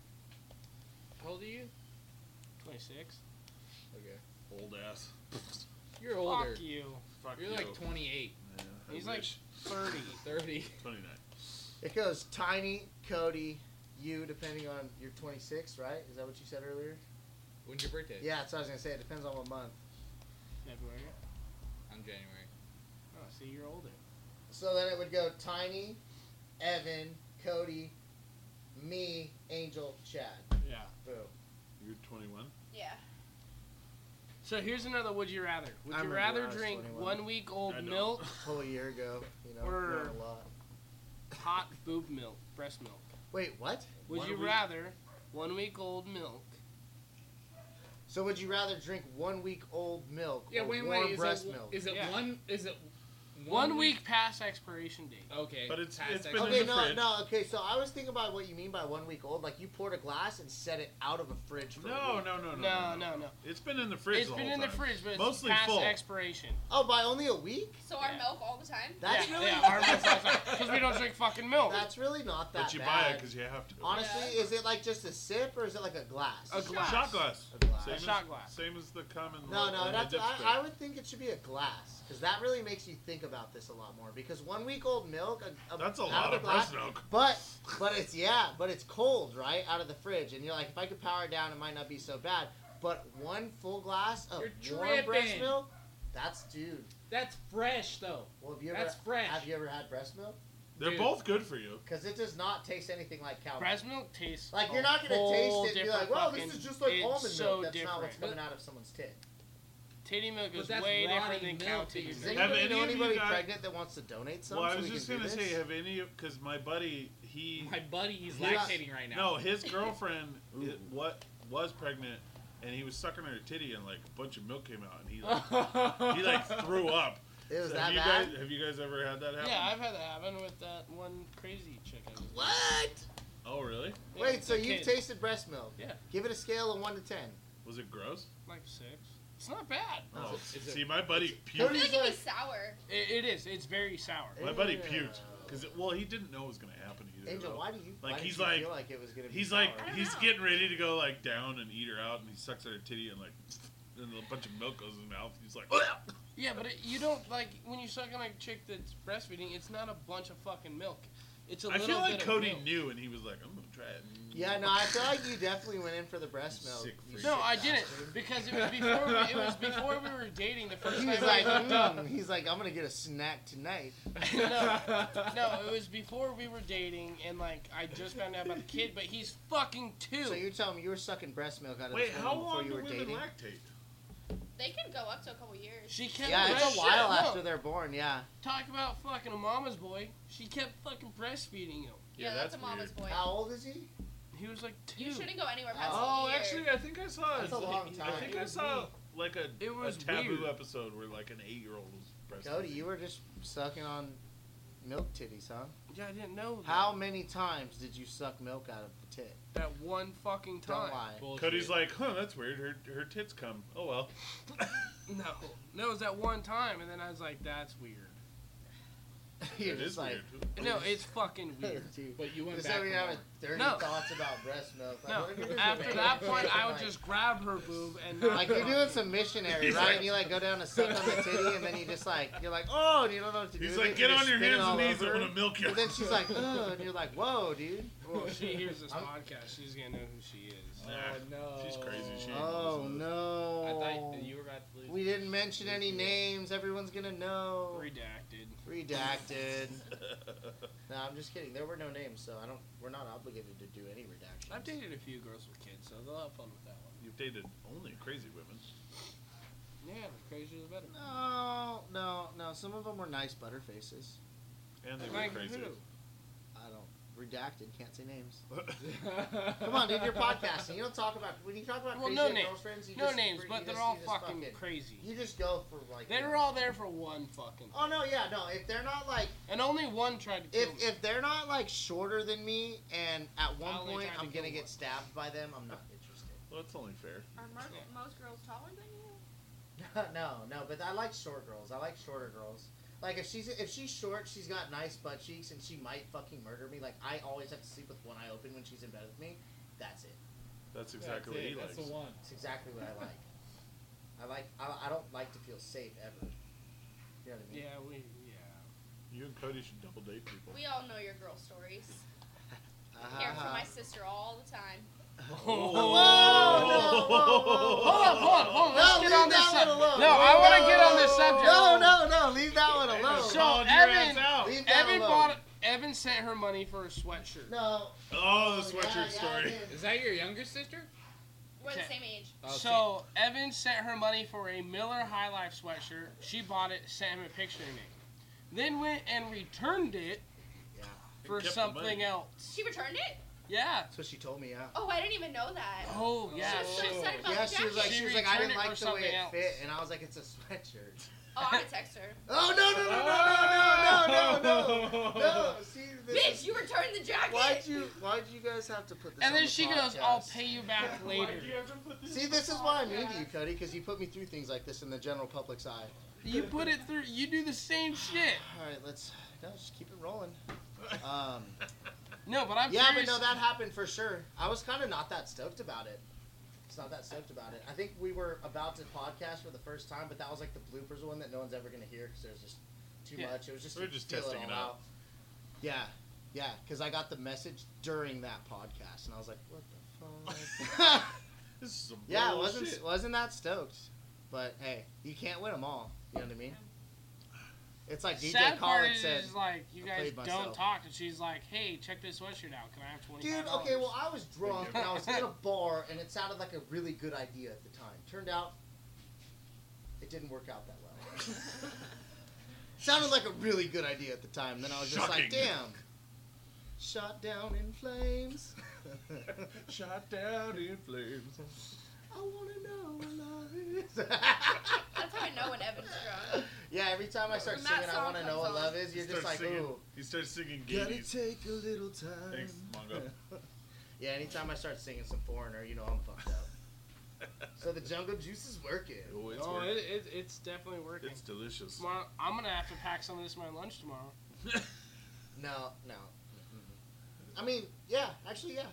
How old are you? twenty-six. Okay. Old ass. You're older. Fuck you. Fuck You're you. like twenty-eight, Yeah, I He's like wish. thirty. thirty. twenty-nine. It goes Tiny, Cody, you, depending on you're twenty-six, right? Is that what you said earlier? When's your birthday? Yeah, that's what I was gonna say. It depends on what month. February. I'm January. Oh, see, you're older. So then it would go Tiny, Evan, Cody, me, Angel, Chad. Yeah. Boom. You're twenty-one? Yeah. So here's another would you rather. Would I you remember rather when I was drink twenty-one. one week old I know. milk, A whole year ago, you know, Or- grown a lot. hot boob milk, breast milk? Wait, what? Would One you week- rather one week old milk? So would you rather drink one week old milk Yeah, or wait, warm wait. Is breast it, milk? is it Yeah. one? Is it One, week past expiration date. Okay. But it's- past it's been expiration. Okay, in the no, fridge. no, okay, so I was thinking about what you mean by one week old. Like you poured a glass and set it out of a fridge for a No, week. no, no, no, No, no, no. It's been in the fridge It's the been whole in the time. fridge, but it's Mostly past full. expiration. Oh, by only a week? So our Yeah. milk all the time? That's yeah, really yeah, our milk's because we don't drink fucking milk. That's really not that But you bad. buy it because you have to. Honestly, Yeah. is it like just a sip or is it like a glass? A glass. Shot glass. A glass. Same A as, shot glass. Same as the common. No, lo- no, uh, that's, dipstick. I, I would think it should be a glass because that really makes you think about this a lot more. Because one week old milk, a, a, That's a out lot the of glass, breast milk. But but it's yeah, but it's cold, right, out of the fridge, and you're like, if I could power it down, it might not be so bad. But one full glass of You're warm breast tripping. milk, that's dude. That's fresh though. Well, have you ever That's fresh. have you ever had breast milk? They're Dude. both good for you. Because it does not taste anything like cow milk. Breast milk tastes Like a you're not gonna whole taste it and be like, different well, this fucking- is just like it's almond so milk. That's different. not what's coming out of someone's tit. Titty milk But is that's way different rotting than cow milk, titty dude. Does milk. Have anybody any know of you anybody guys- pregnant that wants to donate some? Well, I so was we just can do gonna this? say, have any of because my buddy he My buddy, he's Yeah. lactating right now. no his girlfriend Ooh. it, what was pregnant and he was sucking her titty and like a bunch of milk came out and he like he like threw up. It was So that have you bad? guys have you guys ever had that happen? Yeah, I've had that happen with that one crazy chick. I was with. What? Oh really? Yeah, Wait, with so the you've kid. tasted breast milk? Yeah. Give it a scale of one to ten. Was it gross? Like six. It's not bad. Oh, Is it- see, my buddy I puked. feel Cody's like it'd be like- sour. It, it is. It's very sour. My buddy Ew. puked because well, he didn't know it was gonna happen either. Angel, though. why do you? Like, why did he's you like- feel like it was gonna be He's sour? like I don't he's know. getting ready to go like down and eat her out, and he sucks at her titty and like, and a bunch of milk goes in his mouth. He's like, Yeah, but it, you don't like when you're sucking like a chick that's breastfeeding. It's not a bunch of fucking milk. It's a I little feel like bit Cody of milk. knew, and he was like, "I'm gonna try it." Yeah, no, I feel like you definitely went in for the breast milk. Sick you freak. No, sick I didn't bastard. because it was before we, it was before we were dating the first He time. was we like, hooked up. mm, he's like, I'm gonna get a snack tonight. no, no, it was before we were dating, and like I just found out about the kid, but he's fucking two. So you're telling me you were sucking breast milk out of Wait, this how woman before long you do were women dating? lactate? They can go up to a couple years. She kept Yeah, it's breast- a while no, after they're born. Yeah. Talk about fucking a mama's boy. She kept fucking breastfeeding him. Yeah, Yeah, that's, that's a mama's boy. How old is he? He was like two. You shouldn't go anywhere past Oh, a year. actually, I think I saw. That's a long time. I think It I was saw weird. like a, It was a taboo weird. episode where like an eight-year-old was breastfeeding. Cody, you were just sucking on milk titties, huh? Yeah, I didn't know that. How many times did you suck milk out of the tit? That one fucking time. Don't lie. Bullshit. Cody's like, "Huh, that's weird. Her her tits come. Oh well." No, no, it was that one time, and then I was like, "That's weird." You're It just is like, weird. No, it's fucking weird. dude. But you went Just back so we for have more. dirty No. thoughts about breast milk. Like, No, what if you're just after a that man? point, I would Like- just grab her boob and not Like you're doing some missionary, He's right? like- and you like go down to suck on the titty, and then you just like you're like, oh, and you don't know what to do. He's with like, it, "Get you on just your spin it hands and all knees. I'm over. gonna milk you." And then she's like, oh, and you're like, whoa, dude. Well, she hears this I'm- podcast. She's gonna know who she is. Nah, Oh no. she's crazy. She ain't Oh listening. no. I thought you were about to lose. We didn't mention any names. Everyone's gonna know. Redacted. Redacted. No, I'm just kidding. There were no names, so I don't. We're not obligated to do any redactions. I've dated a few girls with kids, so they'll have fun with that one. You've dated only crazy women. Yeah, the crazier the better. No, no, no. Some of them were nice butterfaces. And they were Like crazy. who? I don't. Redacted. Can't say names. Come on, dude. You're podcasting. You don't talk about when you talk about Well, crazy no names. girlfriends. You No just, names, you but just- they're all you just fucking crazy. You just go for like. They were all there for one fucking. Oh no, yeah, no. If they're not like, And only one tried to kill if me. if they're not like shorter than me, and at one I only point tried to I'm kill gonna get one. stabbed by them, I'm not interested. Well, that's only fair. Are mo- Yeah. most girls taller than you? no, no, but I like short girls. I like shorter girls. Like if she's if she's short, she's got nice butt cheeks, and she might fucking murder me. Like I always have to sleep with one eye open when she's in bed with me. That's it. That's exactly what he That's likes. the one. It's exactly what I like. I like. I, I don't like to feel safe ever. You know what I mean? Yeah, we. Yeah. You and Cody should double date people. We all know your girl stories. Uh-huh. Hear from my sister all the time. Whoa, no, Hold whoa, whoa, whoa. on, hold on, hold on. No, Let's leave get on this that one subject. alone. No, I Leave want to that get on one this alone. subject. No, no, no. Leave that one alone. So, Called your ass Evan- out. Leave that Evan alone. bought. Evan sent her money for a sweatshirt. No. Oh, the Yeah, sweatshirt yeah, I story. did. Is that your younger sister? We're the Okay. same age. Oh, So Evan sent her money for a Miller High Life sweatshirt. She bought it, sent him a picture of it. Then went and returned it Yeah. for kept the something money. else. She returned it? Yeah. That's what she told me. Yeah. Oh, I didn't even know that. Oh yeah. She was so shit. excited about Yeah, the she was like, jacket. she was She like, I returned didn't it like for the way something it else. fit, and I was like, it's a sweatshirt. Oh, I'm gonna text her. Oh no no no no no no no no no! See, this Bitch, is- you returned the jacket. Why'd you Why'd you guys have to put this? And on then the she goes, podcast? "I'll pay you back later." See, this is why I'm mean to you, Cody, because you put me through things like this in the general public's eye. You put it through. You do the same shit. All right, let's no, just keep it rolling. Um, No, but I'm yeah, serious. but no, that happened for sure. I was kind of not that stoked about it. It's not that stoked about it. I think we were about to podcast for the first time, but that was like the bloopers one that no one's ever gonna hear because there's just too Yeah. much. It was just We're to just feel testing all it out. Yeah, yeah, because I got the message during that podcast, and I was like, what the fuck? This is some Yeah, it bullshit. wasn't wasn't that stoked, but hey, you can't win them all. You know what I mean? It's like D J Sad part Khaled is, said, is like you I guys played don't myself. talk, and she's like, "Hey, check this sweatshirt out. Can I have twenty "Dude, five okay, well, I was drunk and I was in a bar, and it sounded like a really good idea at the time. Turned out, it didn't work out that well. Sounded like a really good idea at the time. Then I was just like, Shocking. damn, shot down in flames. Shot down in flames. I wanna know what love is." That's how I know when Evan's drunk. Yeah, every time I start When that singing, I song want to know comes what on. love is. He You're just starts like, singing, ooh. He starts singing Gotta Gadies. take a little time. Thanks, Mongo. Yeah, anytime I start singing some Foreigner, you know I'm fucked up. So the Jungle Juice is working. Oh, it's, Oh, working. it, it, it's definitely working. It's delicious. Tomorrow, I'm gonna have to pack some of this in my lunch tomorrow. No, no. Mm-mm. I mean, yeah, actually, yeah.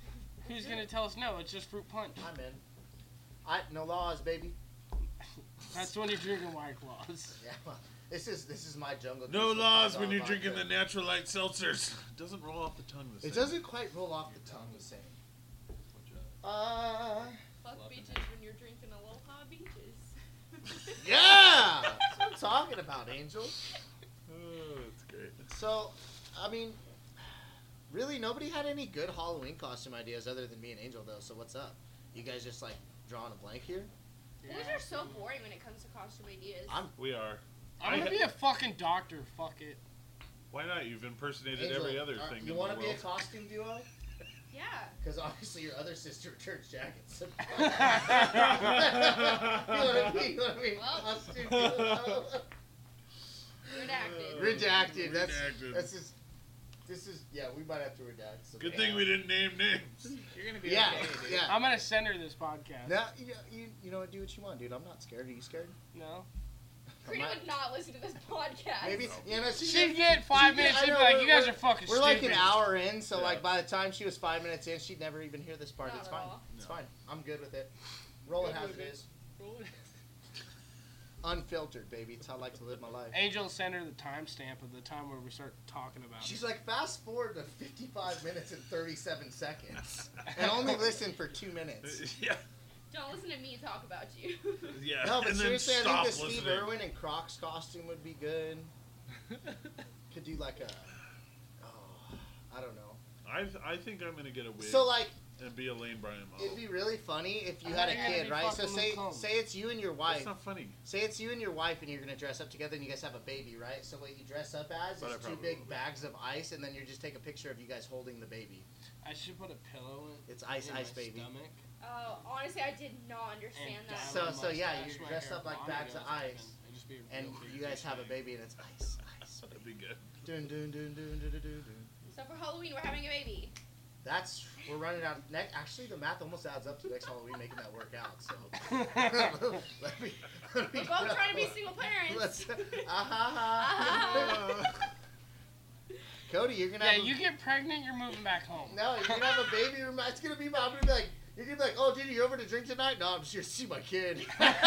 Who's gonna tell us no? It's just fruit punch. I'm in. I no laws, baby. That's when you're drinking White Claws. Yeah, well, this is this is my jungle. No Cruise with laws five when dollar you're drinking the vodka. natural light seltzers. It doesn't roll off the tongue the same. It doesn't quite roll off the tongue the same. Uh, Fuck Love it. beaches when you're drinking Aloha Beaches. yeah! That's what I'm talking about, Angel. Oh, that's great. So, I mean, really, nobody had any good Halloween costume ideas other than me and Angel, though. So what's up? You guys just like drawing a blank here? Boys are so boring when it comes to costume ideas. I'm We are. I'm gonna I- be a fucking doctor. Fuck it. Why not? You've impersonated Angel, every other uh, thing You in want the to be a world. costume duo? yeah. Because obviously your other sister returns jackets. you want to be, you wanna be a Well. costume duo? Redacted. Redacted. That's Redacted. that's just. This is yeah. We might have to redact. Some Good thing we didn't name names. You're gonna be Yeah, okay, dude. yeah. I'm gonna send her this podcast. No, you, you you know what? Do what you want, dude. I'm not scared. Are you scared? No. Pretty I'm not- would not listen to this podcast. Maybe you know. She She'd did- get five she did- minutes I and be know, like, we're- "You guys we're- are fucking We're stupid." like an hour in, so Yeah. like by the time she was five minutes in, she'd never even hear this part. Not It's at fine. all. It's No. fine. I'm good with it. Roll it Good as with it it. is. Unfiltered, baby. It's how I like to live my life. Angel sent her the timestamp of the time where we start talking about She's it. like, fast forward to fifty-five minutes and thirty-seven seconds, and only listen for two minutes. yeah. Don't listen to me talk about you. Yeah. No, but and then seriously, I stop think the Steve listening. Irwin and Crocs costume would be good. Could do like a, oh, I don't know. I th- I think I'm gonna get a wig So like, and be a Lane Bryant model. it'd be really funny if you I had a think it'd kid, be right? So fucking say Luke Combs. say it's you and your wife. That's not funny. Say it's you and your wife, and you're gonna dress up together, and you guys have a baby, right? So what you dress up as But I is two probably big will. bags of ice, and then you just take a picture of you guys holding the baby. I should put a pillow in. It's ice, in ice, my baby. Stomach. Oh, honestly, I did not understand And that. down So- my so, yeah, mustache, you my dress hair up like blonde, bags and of it'll ice, fucking- it'll just be a And real big you guys have a douchebag. baby, and it's ice, ice. That'd be good. Dun dun dun dun dun dun dun. dun. So for Halloween, we're having a baby. That's we're running out. Next, actually, the math almost adds up to next Halloween making that work out. So let me. Let me We're both go. trying to be single parents. Let's. Ah, Cody, you're gonna Yeah, have. a- you get pregnant, you're moving back home. No, you're gonna have a baby. rem- It's gonna be. I'm gonna be like. You're gonna be like, oh, Diddy, you over to drink tonight? No, I'm just here to see my kid.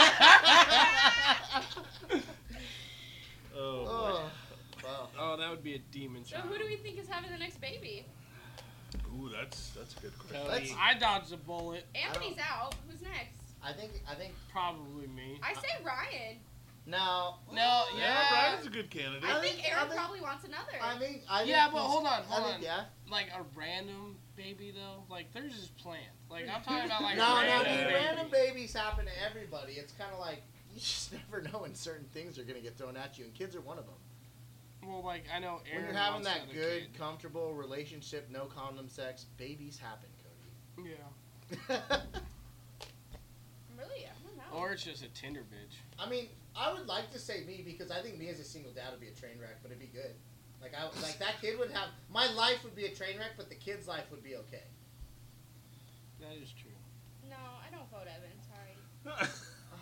Oh, boy. oh, wow. Oh, that would be a demon So child. who do we think is having the next baby? Ooh, that's that's a good question. Let's- I dodged a bullet. Anthony's out. Who's next? I think. I think. Probably me. I say Ryan. No. No, Yeah, yeah. Brian's a good candidate. I, I think, think- I Aaron think- probably wants another. I think. I think Yeah, but he's- hold on, I hold think, on. Yeah. Like a random baby though. Like theirs is planned. Like I'm talking about like no, no, random dude, baby. random babies happen to everybody. It's kind of like you just never know when certain things are gonna get thrown at you, and kids are one of them. Well, like I know Aaron When you're having wants that another good, kid. comfortable relationship, no condom sex, babies happen, Yeah. Cody. really? I don't know. Or it's just a Tinder bitch. I mean, I would like to say me because I think me as a single dad would be a train wreck, but it'd be good. Like I, like that kid would have my life would be a train wreck, but the kid's life would be okay. That is true. No, I don't vote Evan. Sorry.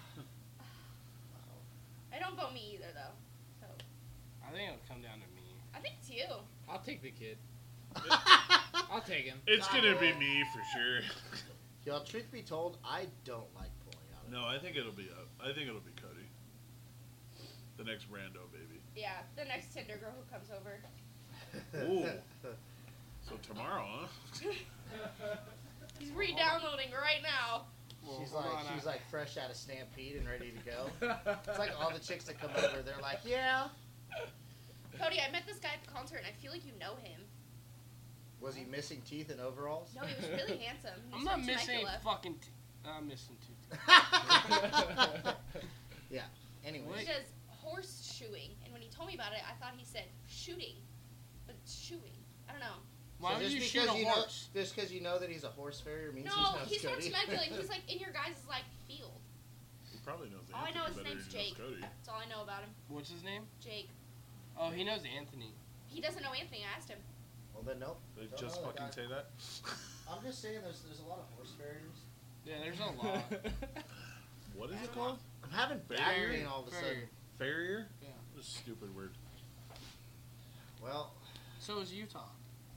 I don't vote me either, though. So I think it'll come down to me. I think it's you. I'll take the kid. I'll take him. It's gonna be me for sure. Y'all, truth be told, I don't like pulling out. No, I think it'll be uh, I think it'll be Cody. The next rando baby. Yeah, the next Tinder girl who comes over. Ooh. So tomorrow, huh? He's re-downloading right now. Well, She's hold like on, she's I- like fresh out of Stampede and ready to go. It's like all the chicks that come over, they're like, yeah. Cody, I met this guy at the concert, and I feel like you know him. Was he missing teeth and overalls? No, he was really handsome. He's I'm not from missing any Temecula. fucking. T- I'm missing two. Yeah. Anyways. He does horseshoeing, and when he told me about it, I thought he said shooting, but it's shoeing. I don't know. Why So would just you because shoot a you horse? Know, just because you know that he's a horse farrier means No, he knows he's from Cody. Temecula. and He's like in your guys' like field. He probably knows All I know Anthony his better name's than he knows Jake. Cody. That's all I know about him. What's his name? Jake. Oh, he knows Anthony. He doesn't know Anthony. I asked him. Well then, nope. They Don't just know that fucking guy. say that. I'm just saying, there's there's a lot of horse farriers. Yeah, there's a lot. What is it called? I'm having back Farrier? pain all of a sudden. Farrier. Farrier? Yeah. That's a stupid word. Well, So is Utah.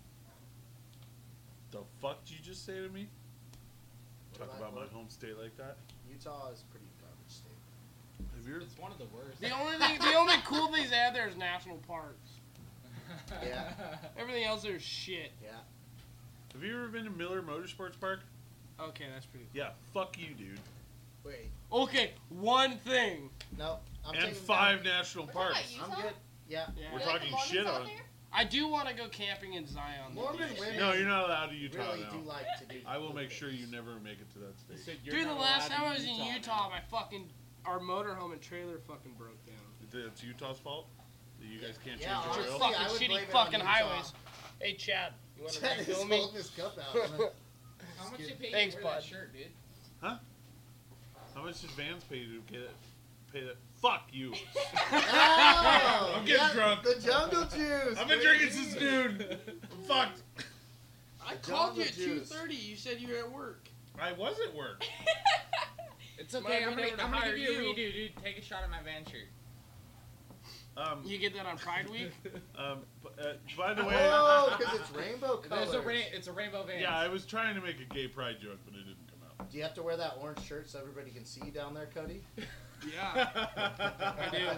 The fuck did you just say to me? What Talk about about my what? home state like that? Utah is a pretty garbage state. Have one of the worst. The only thing, the only cool things they have there is national parks. Yeah. Everything else there is shit. Yeah. Have you ever been to Miller Motorsports Park? Okay, that's pretty cool. Yeah, fuck you, dude. Wait. Okay, one thing. No. I'm and taking five down. national We're talking parks. about I'm good. Yeah. Yeah. We're You like talking the Mormons shit out on- there? I do want to go camping in Zion. Mormon women No, you're not allowed to Utah really now. do like to do. I will cool make sure things. you never make it to that He state. said you're Dude, the not last allowed time I in was in Utah Utah, now. my fucking our motorhome and trailer fucking broke down. It's Utah's fault that you guys can't Yeah, change Your the honestly, trail. I fucking would blame shitty it on fucking Utah. highways. Hey Chad, you want to Chad is refill me? holding his cup out. How much you pay Thanks, you for that bud. shirt, dude? How much did Vans pay you to get it? Pay that? Fuck you. Oh, I'm getting yeah, drunk. The jungle juice. I've been baby. drinking since noon. I'm fucked. I The called you at jungle two juice. thirty. You said you were at work. I was at work. It's Might okay. be I'm gonna, able to I'm gonna hire give you a you. redo, dude. Take a shot at my van shirt. Um, You get that on Pride Week? um, b- uh, by the way, Oh, because it's rainbow colors. There's a ra- it's a rainbow van. yeah, I was trying to make a gay pride joke, but it didn't come out. Do you have to wear that orange shirt so everybody can see you down there, Cody? Yeah. I do.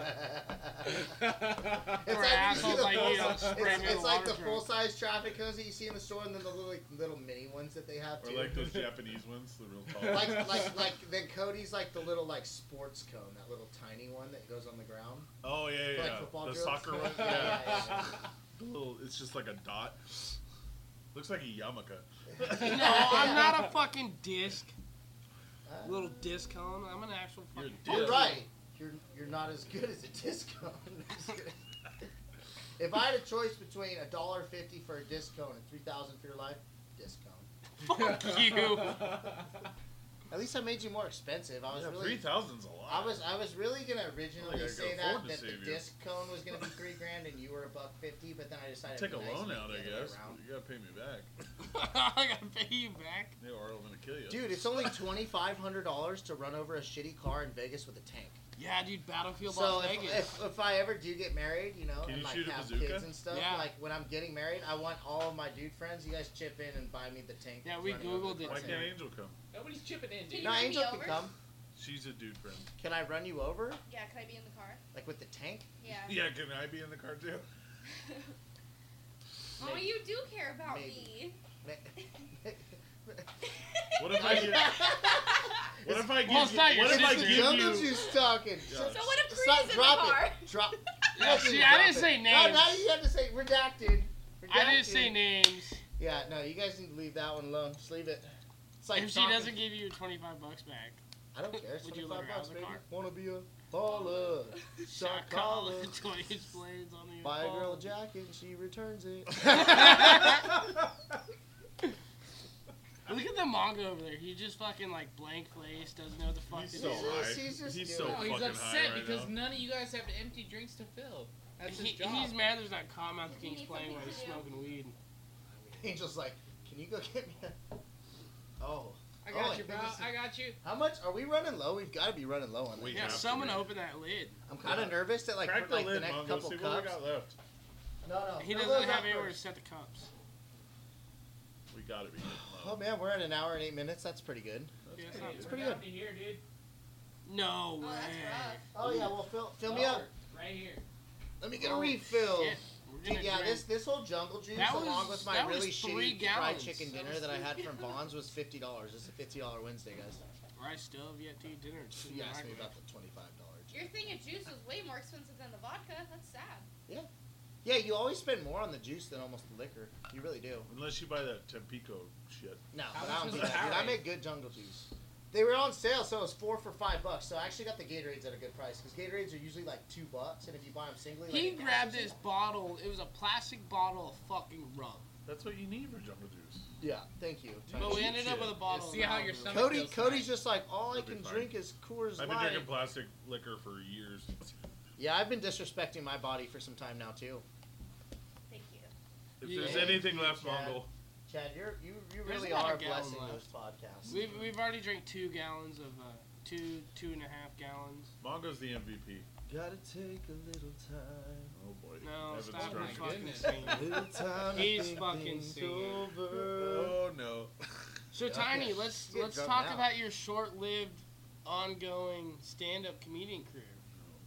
It's Or like, you see assholes the like full you don't si- spray it's, me in it's the like water the truck. full size traffic cones that you see in the store, and then the little like, little mini ones that they have Or too. like those Japanese ones, the real tall. like like like then Cody's like the little like sports cone, that little tiny one that goes on the ground. Oh yeah, For, yeah, like, yeah. football The drills? soccer one. Yeah, yeah, yeah, yeah. The little, it's just like a dot. Looks like a yarmulke. No, I'm not a fucking disc. Uh, Little disc cone. I'm an actual You're a fucking. disc. You're right. You're you're not as good as a disc cone. If I had a choice between a dollar fifty for a disc cone and three thousand for your life, disc cone. Fuck you. At least I made you more expensive. I was Yeah, really three thousand's a lot. I was I was really gonna originally I could say afford that to that the save you. disc cone was gonna be three grand and you were a buck fifty, but then I decided Take a it'd be nice loan to out, make I the other way guess. around. You gotta pay me back. I gotta pay you back. Yeah, or I'm gonna kill you. Dude, it's only twenty five hundred dollars to run over a shitty car in Vegas with a tank. Yeah, dude. Battlefield So Las if, Vegas. if, if I ever do get married, you know, Can and you like shoot a have bazooka? kids and stuff, Yeah. like when I'm getting married, I want all of my dude friends. You guys chip in and buy me the tank. Yeah, we running over Googled the it Why front can't end. Angel come? Nobody's chipping in, Can dude. you No, run me Angel can over? come. She's a dude friend. Can I run you over, Yeah, can I be in the car? like with the tank? Yeah. Yeah, can I be in the car too? Mama, you do care about Maybe. me. What if I give? What if I give? Well, it's not you, your what if I sister. give Jungle you? Juice talking. Yeah. So what if Stop, Creed is in drop the car? it. Drop. Yeah, Drop see, it, I drop didn't it. say No, names. now you have to say redacted. I didn't Redacted. say names. Yeah, no, you guys need to leave that one alone. Just leave it. It's like If she talking- doesn't give you twenty-five bucks back, I don't care. It's Would you twenty-five let her bucks, have the baby. car? Wanna be a baller? Shot caller. twenty inch blades on the Buy a girl a phone. jacket and she returns it. Look at the manga over there. He just fucking like blank face, doesn't know what the fuck He's to so do. He's high. just- he's just He's doing so it. No, fucking he's high upset right because now. none of you guys have empty drinks to fill. That's his He, job. he's mad there's not Cottonmouth He Kings needs playing something while he's to do. smoking weed. Angel's like, can you go get me a... Oh. I Oh, got I you, bro. think this is- I got you. How much? Are we running low? We've got to be running low on that. We Yeah, have to someone be. open that lid. I'm kind of nervous that like Crack for the like the lid, next Mongo. couple See what we cups. got left. No, no. He fill doesn't those have up anywhere to first. set the cups. We gotta be. Oh man, we're at an hour and eight minutes. That's pretty good. Yeah, it's not It's bad. pretty We're good. down to here, dude. No way. Oh, that's rough. Oh yeah, well fill fill me up. Right here. Let me get a Oh, refill. shit. We're Dude, gonna yeah, drink. this this whole jungle juice, That along was- with my that was really three shitty fried gallons. chicken That dinner was that I three had from gallons. Bonds, was fifty dollars. It's a fifty dollar Wednesday, guys. I still have yet to eat dinner. It's in You the asked me microwave. about the twenty five dollars. Your thing of juice was way more expensive than the vodka. That's sad. Yeah, you always spend more on the juice than almost the liquor. You really do. Unless you buy that Tampico shit. No, How but much I don't was do the that. Dude, I Powerade? make good jungle juice. They were on sale, so it was four for five bucks. So I actually got the Gatorades at a good price because Gatorades are usually like two bucks, and if you buy them singly, like He a grabbed gallon- this bottle. It was a plastic bottle of fucking rum. That's what you need for jungle juice. Yeah, thank you. But we cheap ended up shit. with a bottle. see of how Malibu. your stomach Cody, feels Cody's tonight. just like all I It'll be can fine. drink is Coors I've been Light. drinking plastic liquor for years. Yeah, I've been disrespecting my body for some time now too. Thank you. If Yeah. there's anything Thank left, you, Chad. Mongol. Chad, you're you you There's really about a are gallon blessing left. those podcasts. We've we've already drank two gallons of uh, two two and a half gallons. Mongo's the M V P. Gotta take a little time. Oh boy. No, Evan's stop drunk it my fucking goodness. singing. Little time to He's think fucking things singing. over. Oh no. So Yeah. Tiny, let's Get let's drunk talk now. about your short-lived, ongoing stand-up comedian career.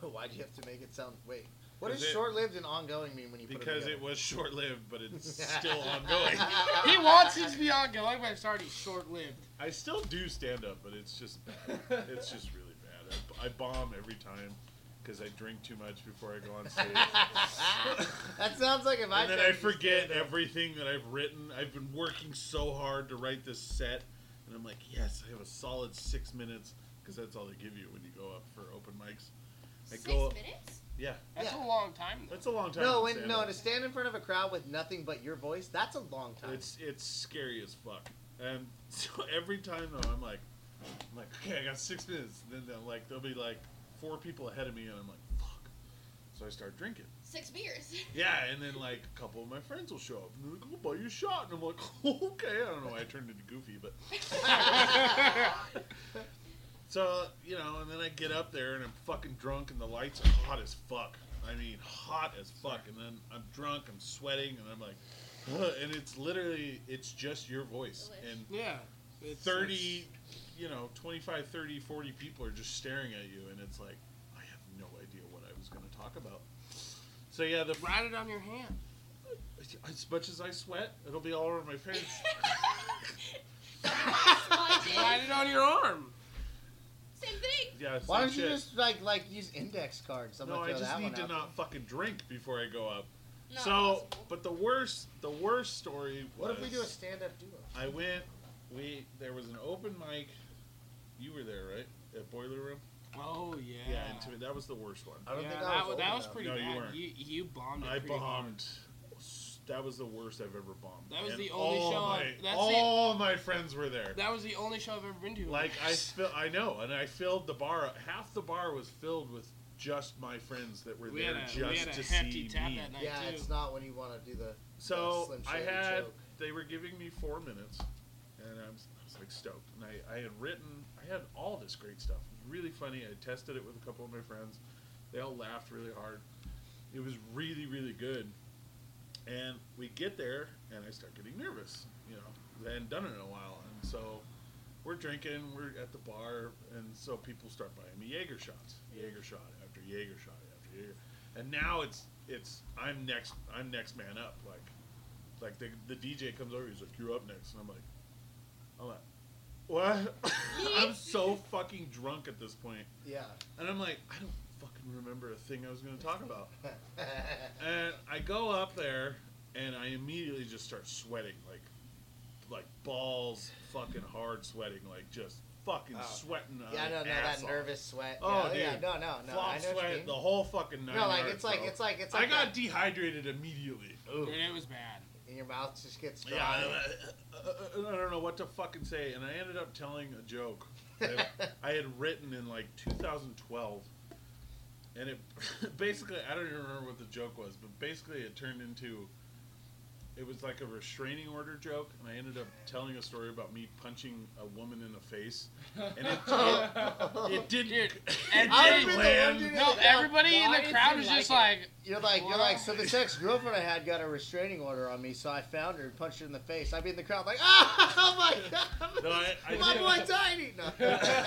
Why'd you have to make it sound? Wait, what does Is it- short-lived and ongoing mean when you put Because it it was short-lived, but it's still ongoing. He wants it to be ongoing, but it's already short-lived. I still do stand up, but it's just bad. It's just really bad. I, I bomb every time because I drink too much before I go on stage. That sounds like if I. And then tried I to do forget stand-up. everything that I've written. I've been working so hard to write this set, and I'm like, yes, I have a solid six minutes because that's all they give you when you go up for open mics. I Six go up, minutes? yeah, That's Yeah. a long time, though. that's a long time. No, to when, stand no, up. to stand in front of a crowd with nothing but your voice, that's a long time. It's it's scary as fuck. And so every time though, I'm like, I'm like, okay, I got six minutes. And then they'll, like there'll be like four people ahead of me, and I'm like, fuck. So I start drinking. Six beers. Yeah, and then like a couple of my friends will show up, and they're like, "I'll buy you a shot," and I'm like, okay. I don't know why I turned into Goofy, but so you know, and then I get up there and I'm fucking drunk, and the lights are hot as fuck. I mean, hot as fuck. And then I'm drunk, I'm sweating, and I'm like, "Ugh," and it's literally, it's just your voice, Delish. and Yeah. It's, thirty, you know, twenty-five, thirty, forty people are just staring at you, and it's like, I have no idea what I was going to talk about. So yeah, the it's- Write it on your hand. as much as I sweat, it'll be all over my face. Write it on your arm. Same thing. Yeah, Why same don't you shit. just like like use index cards? I'm No, gonna I throw just that need one to out not fucking drink before I go up. Not so, possible. but the worst, the worst story was. What if we do a stand-up duo? I went. We there was an open mic. You were there, right? At Boiler Room. Oh, yeah. Yeah, and to, that was the worst one. I don't yeah, think that, I was. wa- old that was enough. pretty No, you bad. weren't. You, you bombed it I pretty hard. bombed. That was the worst I've ever bombed. That was And the only all show My, I've- that's all my friends were there. That was the only show I've ever been to. Like I fill, I know, and I filled the bar. Half the bar was filled with just my friends that were we there had a, just we had a to hefty see tap me. that night, Yeah, too. it's not when you want to do the. So Slim I Shady had, choke. they were giving me four minutes, and I was, I was like stoked. And I, I had written, I had all this great stuff. It was really funny. I tested it with a couple of my friends. They all laughed really hard. It was really, really good. And we get there, and I start getting nervous. You know, I hadn't done it in a while, and so we're drinking. We're at the bar, and so people start buying me Jaeger shots, Jaeger shot after Jaeger shot after Jaeger. And now it's it's I'm next I'm next man up. Like like the the D J comes over, he's like, "You're up next," and I'm like, I'm like, what? I'm so fucking drunk at this point, Yeah. and I'm like, I don't fucking remember a thing I was gonna talk about. And I go up there, and I immediately just start sweating, like, like balls, fucking hard sweating, like just fucking Oh. sweating. Yeah, no, no, ass that off. nervous sweat. Oh, yeah, yeah, dude. no, no, no. Flop I know what you sweat, mean. the whole fucking nine No, like yards, it's like bro. it's like it's I like got that- dehydrated immediately. Dude, it was bad. and your mouth just gets dry. Yeah, I, I, I don't know what to fucking say, and I ended up telling a joke that I had written in like two thousand twelve, and it basically, I don't even remember what the joke was, but basically it turned into, it was like a restraining order joke, and I ended up telling a story about me punching a woman in the face, and it it, it didn't, Dude, it and I didn't remember land. wondering- No, everybody in Why the did crowd you was like just it? like, You're like, you're like, so this ex-girlfriend I had got a restraining order on me, so I found her and punched her in the face. I'd be in the crowd like, oh my god, No, I- I my did- boy Tiny. No.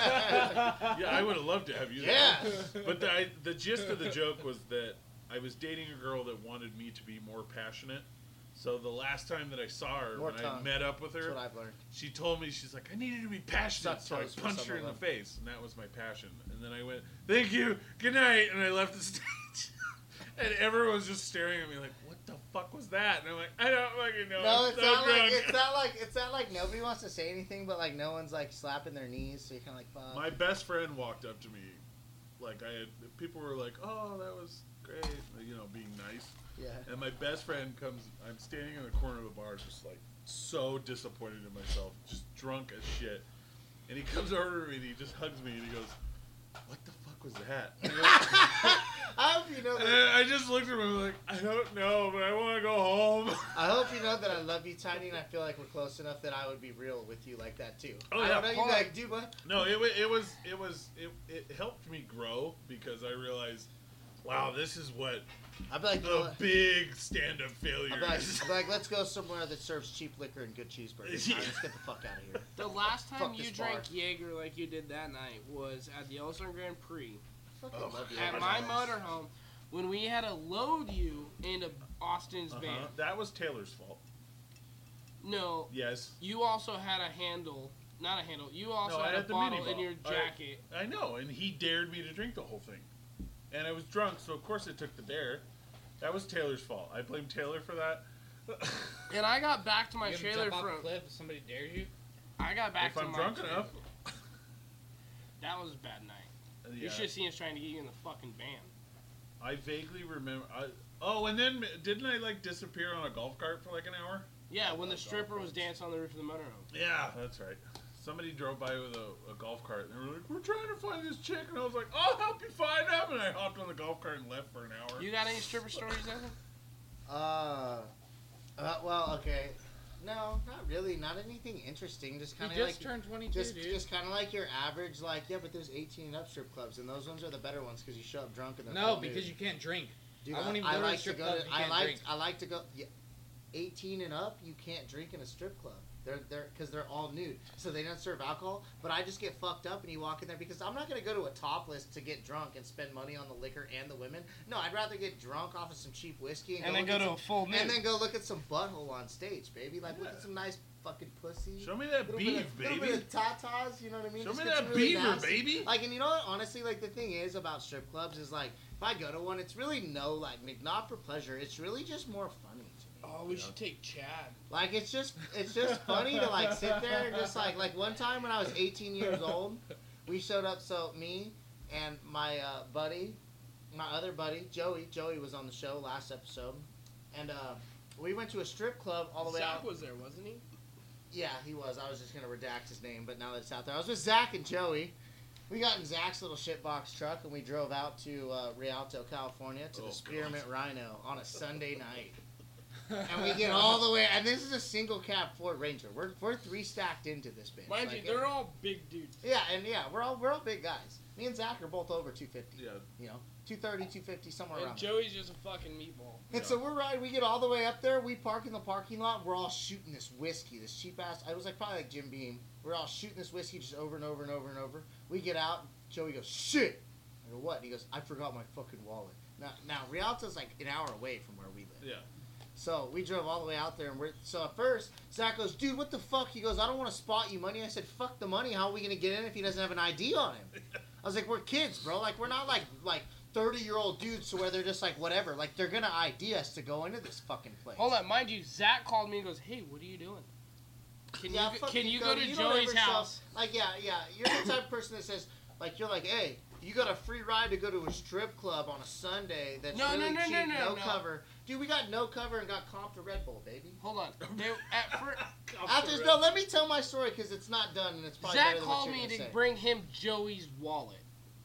Yeah, I would have loved to have you there. Yes. But the, I, the gist of the joke was that I was dating a girl that wanted me to be more passionate. So the last time that I saw her, More when tongue. I met up with That's her, what I've learned. she told me, she's like, I needed to be passionate. Suck So I toes for punched some her of in the them. face, and that was my passion. And then I went, thank you, good night, and I left the stage. And everyone was just staring at me like, what the fuck was that? And I'm like, I don't fucking know. No, I'm it's so not like drunk." it's not like it's not like nobody wants to say anything, but like no one's like slapping their knees, so you're kind of like, fuck. My best friend walked up to me, like I had, people were like, oh, that was great, you know, being nice. Yeah. And my best friend comes, I'm standing in the corner of the bar, just like so disappointed in myself, just drunk as shit. And he comes over to me and he just hugs me and he goes, what the fuck was that? And I hope you know that. I just looked at him like, I don't know, but I want to go home. I hope you know that I love you, Tiny, and I feel like we're close enough that I would be real with you like that too. Oh, I yeah. don't know, you'd be like, dude, what? No, it, wa- it was, it was, it, it helped me grow because I realized, wow, this is what I'd be like, the well, big stand-up failure I'd be like, is. I'd be like, let's go somewhere that serves cheap liquor and good cheeseburgers. Yeah. All right, let's get the fuck out of here. the last time Fuck you this drank bar. Jaeger like you did that night was at the Yellowstone Grand Prix. fucking Oh, love you. At my motorhome, when we had to load you into Austin's Uh-huh. van. That was Taylor's fault. No, Yes. you also had a handle. Not a handle. You also No, I had, had a the bottle mini in your bottle. I- jacket. I know, and he dared me to drink the whole thing. And I was drunk, so of course it took the dare. That was Taylor's fault. I blame Taylor for that. And I got back to my You gonna trailer jump off from. a cliff if somebody dares you? I got back If to I'm my drunk trailer. enough. That was a bad night. You Yeah. should have seen us trying to get you in the fucking van. I vaguely remember. I, oh, and then didn't I like disappear on a golf cart for like an hour? Yeah, I when the love stripper golf was carts. dancing on the roof of the motorhome. Yeah, that's right. Somebody drove by with a, a golf cart and they were like, "We're trying to find this chick," and I was like, "I'll help you find them." And I hopped on the golf cart and left for an hour. You got any stripper stories, Evan? Uh, uh, well, okay. No, not really. Not anything interesting. Just You kind of just like turned twenty-two, just dude. just kind of like your average. Like, yeah, but there's eighteen and up strip clubs, and those ones are the better ones because you show up drunk and they're No, full because nude. you can't drink. Dude, I won't even I go to a like strip to go club to. if you I can't like. drink. I like to go. Yeah, eighteen and up, you can't drink in a strip club. They're they're because they're all nude, so they don't serve alcohol. But I just get fucked up, and you walk in there because I'm not gonna go to a topless to get drunk and spend money on the liquor and the women. No, I'd rather get drunk off of some cheap whiskey and, And go then look go at to a some, full nude. and then go look at some butthole on stage, baby. Like look Yeah. at some nice fucking pussy. Show me that Little beef, bit of, little baby. bit of tatas, you know what I mean? Show Just me get that some really beaver, nasty- baby. Like, and you know what? Honestly, like the thing is about strip clubs is like, if I go to one, it's really no like not for pleasure. It's really just more funny to me. Oh, we should take Chad. Like it's just it's just funny to like sit there and just like like one time when I was eighteen years old, we showed up. So me and my uh, buddy, my other buddy Joey, Joey was on the show last episode, and uh, we went to a strip club all the way Zach out. was there, wasn't he? Yeah, he was. I was just gonna redact his name, but now that it's out there, I was with Zach and Joey. We got in Zach's little shitbox truck and we drove out to uh, Rialto, California, to Oh, the Spearmint Rhino on a Sunday night. And we get all the way, and this is a single cab Ford Ranger. We're we're three stacked into this bitch. Mind Like, you, they're all big dudes. yeah, and yeah, we're all we're all big guys. Me and Zach are both over two fifty. Yeah. You know, two thirty, two fifty, somewhere And around. there. Joey's just a fucking meatball. And so we're riding. We get all the way up there. We park in the parking lot. We're all shooting this whiskey, this cheap ass. I was like probably like Jim Beam. We're all shooting this whiskey just over and over and over and over. We get out. Joey goes, "Shit!" I go, "What?" And he goes, "I forgot my fucking wallet." Now, now Rialto's like an hour away from where we live. Yeah. So we drove all the way out there, and we're so at first Zach goes, "Dude, what the fuck?" He goes, "I don't want to spot you money." I said, "Fuck the money. How are we gonna get in if he doesn't have an I D on him?" I was like, "We're kids, bro. Like we're not like like thirty year old dudes to where they're just like whatever. Like they're gonna I D us to go into this fucking place." Hold on, mind you, Zach called me and goes, "Hey, what are you doing? Can Yeah, you fuck can you, you go Cody. to You don't Joey's ever show- house?" Like, yeah, yeah. You're the type of person that says, like, you're like, "Hey, you got a free ride to go to a strip club on a Sunday that's No, no, really no, cheap, no, no, no. cover." Dude, we got no cover and got comped to Red Bull, baby. Hold on. They, at first, After no, let me tell my story because it's not done and it's probably Zach better than what called you're me gonna to say. bring him Joey's wallet.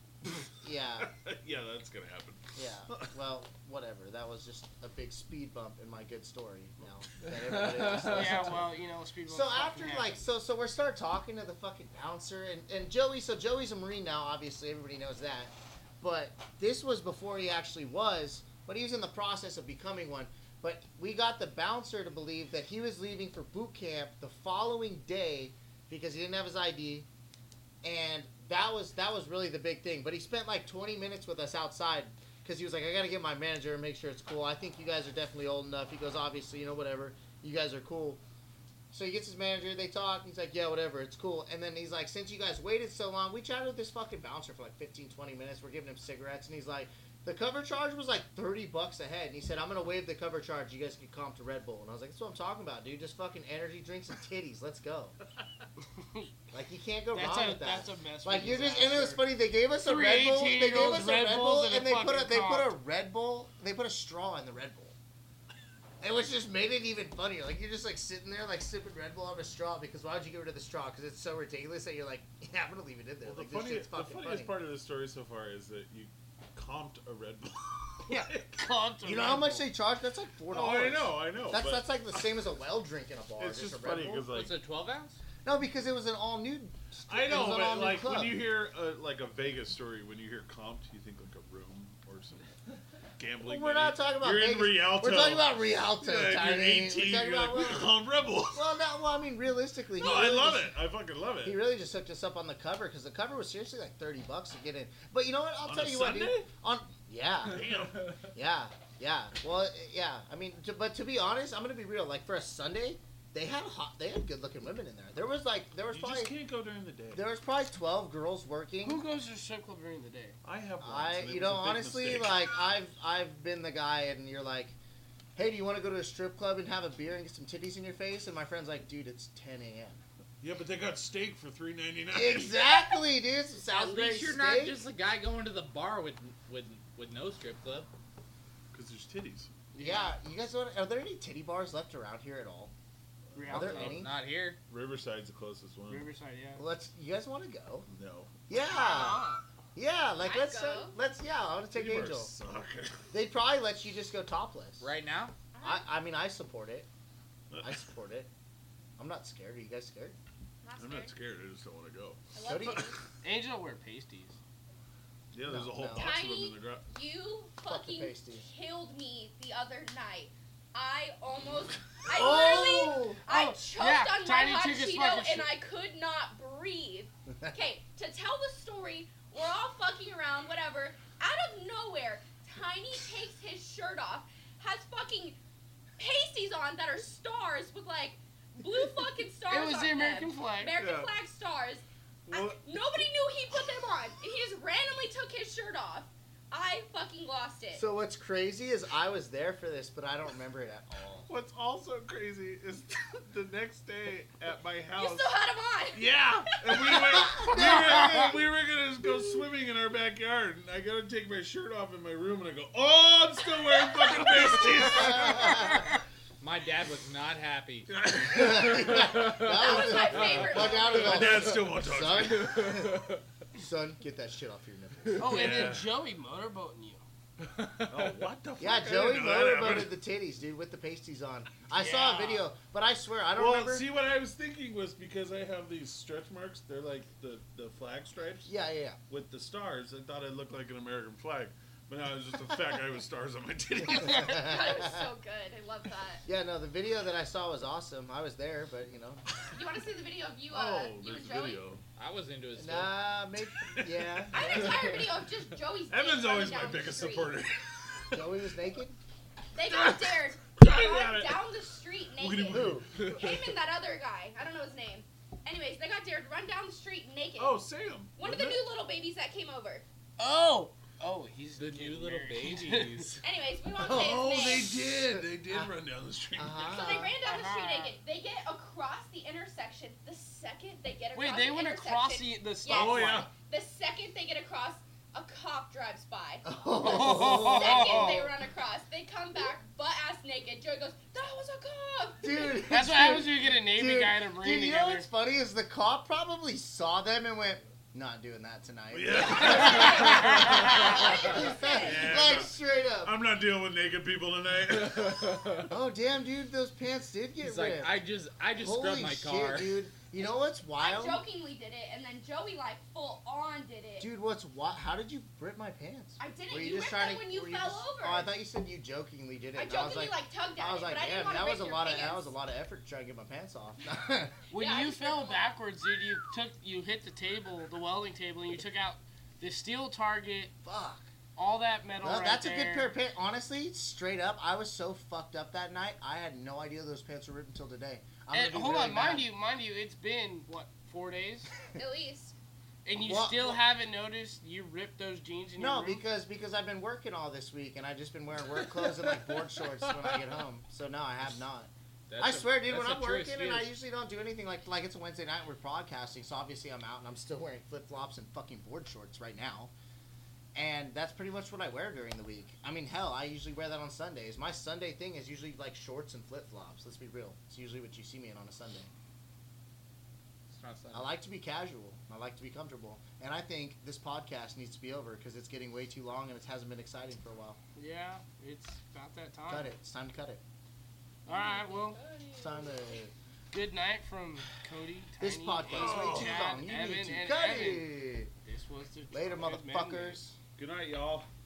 Yeah, Yeah, that's gonna happen. yeah. Well, whatever. That was just a big speed bump in my good story. Now that everybody else listens Yeah, to. well, you know, speed So bumps after fucking like happen. so so we start talking to the fucking bouncer and, and Joey so Joey's a Marine now, obviously everybody knows that. But this was before he actually was, but he was in the process of becoming one. But we got the bouncer to believe that he was leaving for boot camp the following day because he didn't have his I D, and that was that was really the big thing. But he spent like twenty minutes with us outside because he was like, "I gotta get my manager and make sure it's cool. I think you guys are definitely old enough." He goes, "Obviously, you know, whatever. You guys are cool." So he gets his manager, they talk, and he's like, "Yeah, whatever, it's cool." And then he's like, "Since you guys waited so long," we chatted with this fucking bouncer for like fifteen, twenty minutes. We're giving him cigarettes, and he's like, the cover charge was like thirty bucks a head. And he said, "I'm going to waive the cover charge. You guys can comp to Red Bull." And I was like, "That's what I'm talking about, dude. Just fucking energy drinks and titties. Let's go." Like, you can't go That's wrong a with that. that's a mess. Like, with you're just, disaster. and it was funny, they gave us a Three Red Bull, they gave eighteen-year-olds us a Red Red Bulls Bull, and a and they put a, fucking they put a cock. Red Bull, they put a straw in the Red Bull. And which just made it even funnier. Like, you're just, like, sitting there, like, sipping Red Bull out of a straw, because why would you get rid of the straw? Because it's so ridiculous that you're like, yeah, I'm going to leave it in there. Well, like, the, this funny, shit's the fucking funniest funny. part of the story so far is that you comped a Red Bull. Yeah. Comped a You know Red how much Bull. they charge? That's like four Oh, dollars. I know, I know. That's but that's like the same as a well drink in a bar. it's just a Red funny Bull. because like What's it, twelve ounce? No, because it was an all nude. I it know, was an but all-nude like club. when you hear a, like a Vegas story, when you hear comped, you think like a room or some gambling. We're not money. talking about You're Vegas. in Rialto. We're talking about Rialto, Yeah, if Tiny. you're eighteen, We're talking you're about like, we're on Rebels. well, no, well, I mean, realistically, he No, I really love just- it. I fucking love it. He really just hooked us up on the cover because the cover was seriously like thirty bucks to get in. But you know what? I'll On tell a you Sunday? what, dude. On yeah, Damn. yeah, yeah. Well, yeah. I mean, to, but to be honest, I'm gonna be real. Like for a Sunday, they had hot, they had good looking women in there. There was like there was You probably just can't go during the day. there was probably twelve girls working. Who goes to a strip club during the day? I have one. I, and it you was know, a big honestly, mistake. like I've I've been the guy, and you're like, hey, do you want to go to a strip club and have a beer and get some titties in your face? And my friend's like, dude, it's ten a.m. Yeah, but they got steak for three ninety nine. Exactly, dude. Some At Salisbury least you're steak. not just a guy going to the bar with with with no strip club. Because there's titties. Yeah, you guys want? Are there any titty bars left around here at all? Are there Rialto. any? Not here. Riverside's the closest one. Riverside, yeah. Well, let's. You guys want to go? No. Yeah, Ah. yeah. Like I'd let's go. uh, let's yeah. I want to take Titty bars Angel. suck. They'd probably let you just go topless. Right now? I I mean I support it. I support it. I'm not scared. Are you guys scared? Not I'm scared. not scared. I just don't want to go. I love Cody- titties. Angel will wear pasties. Yeah, there's No, a whole no. box of them Tiny- in the garage. You Fuck the fucking pasty. killed me the other night. I almost, I Oh! literally, I Oh, choked yeah, on Tiny my hot took his Cheeto fucking and shit. I could not breathe. Okay, to tell the story, we're all fucking around, whatever. Out of nowhere, Tiny takes his shirt off, has fucking pasties on that are stars with like blue fucking stars It was on the American them. flag. American Yeah. flag stars. I, Well- nobody knew he put them on. He just randomly took his shirt off. I fucking lost it. So what's crazy is I was there for this, but I don't remember it at all. What's also crazy is the next day at my you house. still had him on. Yeah, and we went. We were, we were gonna just go swimming in our backyard, and I gotta take my shirt off in my room, and I go, "Oh, I'm still wearing fucking pasties." My dad was not happy. that That was my favorite My dad was My all, dad still won't talk son, to me. son, get that shit off your nipples. Oh, and Yeah. then Joey motorboating you. Oh, what the fuck? Yeah, I didn't Joey know that motorboated happened. the titties, dude, with the pasties on. I saw a Yeah. video, but I swear I don't Well, remember. see what I was thinking was because I have these stretch marks. They're like the the flag stripes Yeah, yeah, yeah. with the stars. I thought it looked like an American flag, but now it's just a fat guy with stars on my titties. That was so good. I love that. Yeah, no, the video that I saw was awesome. I was there, but you know, You want to see the video of you, Oh, uh, you there's and a Joey? video. I was into it still. nah, maybe, yeah. I have an entire video of just Joey's. dick Evan's running always my down the biggest street. supporter. Joey was naked. They got dared I to got run it. down the street Look at naked. him. Who? Him and that other guy. I don't know his name. Anyways, they got dared to run down the street naked. Oh, Sam. One of the wasn't new little babies that came over. Oh! Oh, he's The getting new little married. babies. Anyways, we won't it? say his Oh, name. they did. They did Uh, run down the street. uh-huh. So they ran down the street Uh-huh. naked. They get across the intersection. The second they get across Wait, they the went intersection, across the, the Yes. stop Oh, line. yeah. The second they get across, a cop drives by. Oh, Second they run across, they come back butt ass naked. Joey goes, "That was a cop." dude. That's what happens when you get a Navy Dude, guy and a Marine dude, you know together. what's funny is the cop probably saw them and went, "Not doing that tonight." Yeah. Yeah. Like straight up. I'm not dealing with naked people tonight. Oh damn, dude, those pants did get He's like, ripped. I just, I just Holy scrubbed my shit, car. dude. You know what's I wild? jokingly did it, and then Joey like full on did it. Dude, what's what? How did you rip my pants? I didn't. Were You, ripped trying them when you were fell just- over. Oh, I thought you said you jokingly did it. I and I was jokingly like, like, tugged at I was it, like, but I didn't damn, want to that rip was a your lot of pants. that was a lot of effort trying to get my pants off. When Yeah, I you just fell ripped them off. backwards, dude, you took you hit the table, the welding table, and you took out the steel target, Fuck. all that metal Well, right that's there. a good pair of pants. Honestly, straight up, I was so fucked up that night. I had no idea those pants were ripped until today. I'm And, gonna be hold really on, mind mad. you, mind you, it's been what four days, At least. and you Well- still haven't noticed you ripped those jeans in No, your room? because because I've been working all this week and I've just been wearing work clothes and like board shorts when I get home. So no, I have not. That's I a- swear, dude, that's when a I'm true working and I excuse. usually don't do anything like like it's a Wednesday night and we're broadcasting, so obviously I'm out and I'm still wearing flip flops and fucking board shorts right now. And that's pretty much what I wear during the week. I mean, hell, I usually wear that on Sundays. My Sunday thing is usually like shorts and flip flops. Let's be real. It's usually what you see me in on a Sunday. It's not Sunday. I like to be casual. I like to be comfortable. And I think this podcast needs to be over because it's getting way too long and it hasn't been exciting for a while. Yeah, it's about that time. Cut it. It's time to cut it. All right, well, It's time to. good night from Cody, This Tiny, podcast is way Oh. too Chad, long. You Evan, need to and cut Evan. it. This was the Later, Drunken Men motherfuckers. Good night, y'all.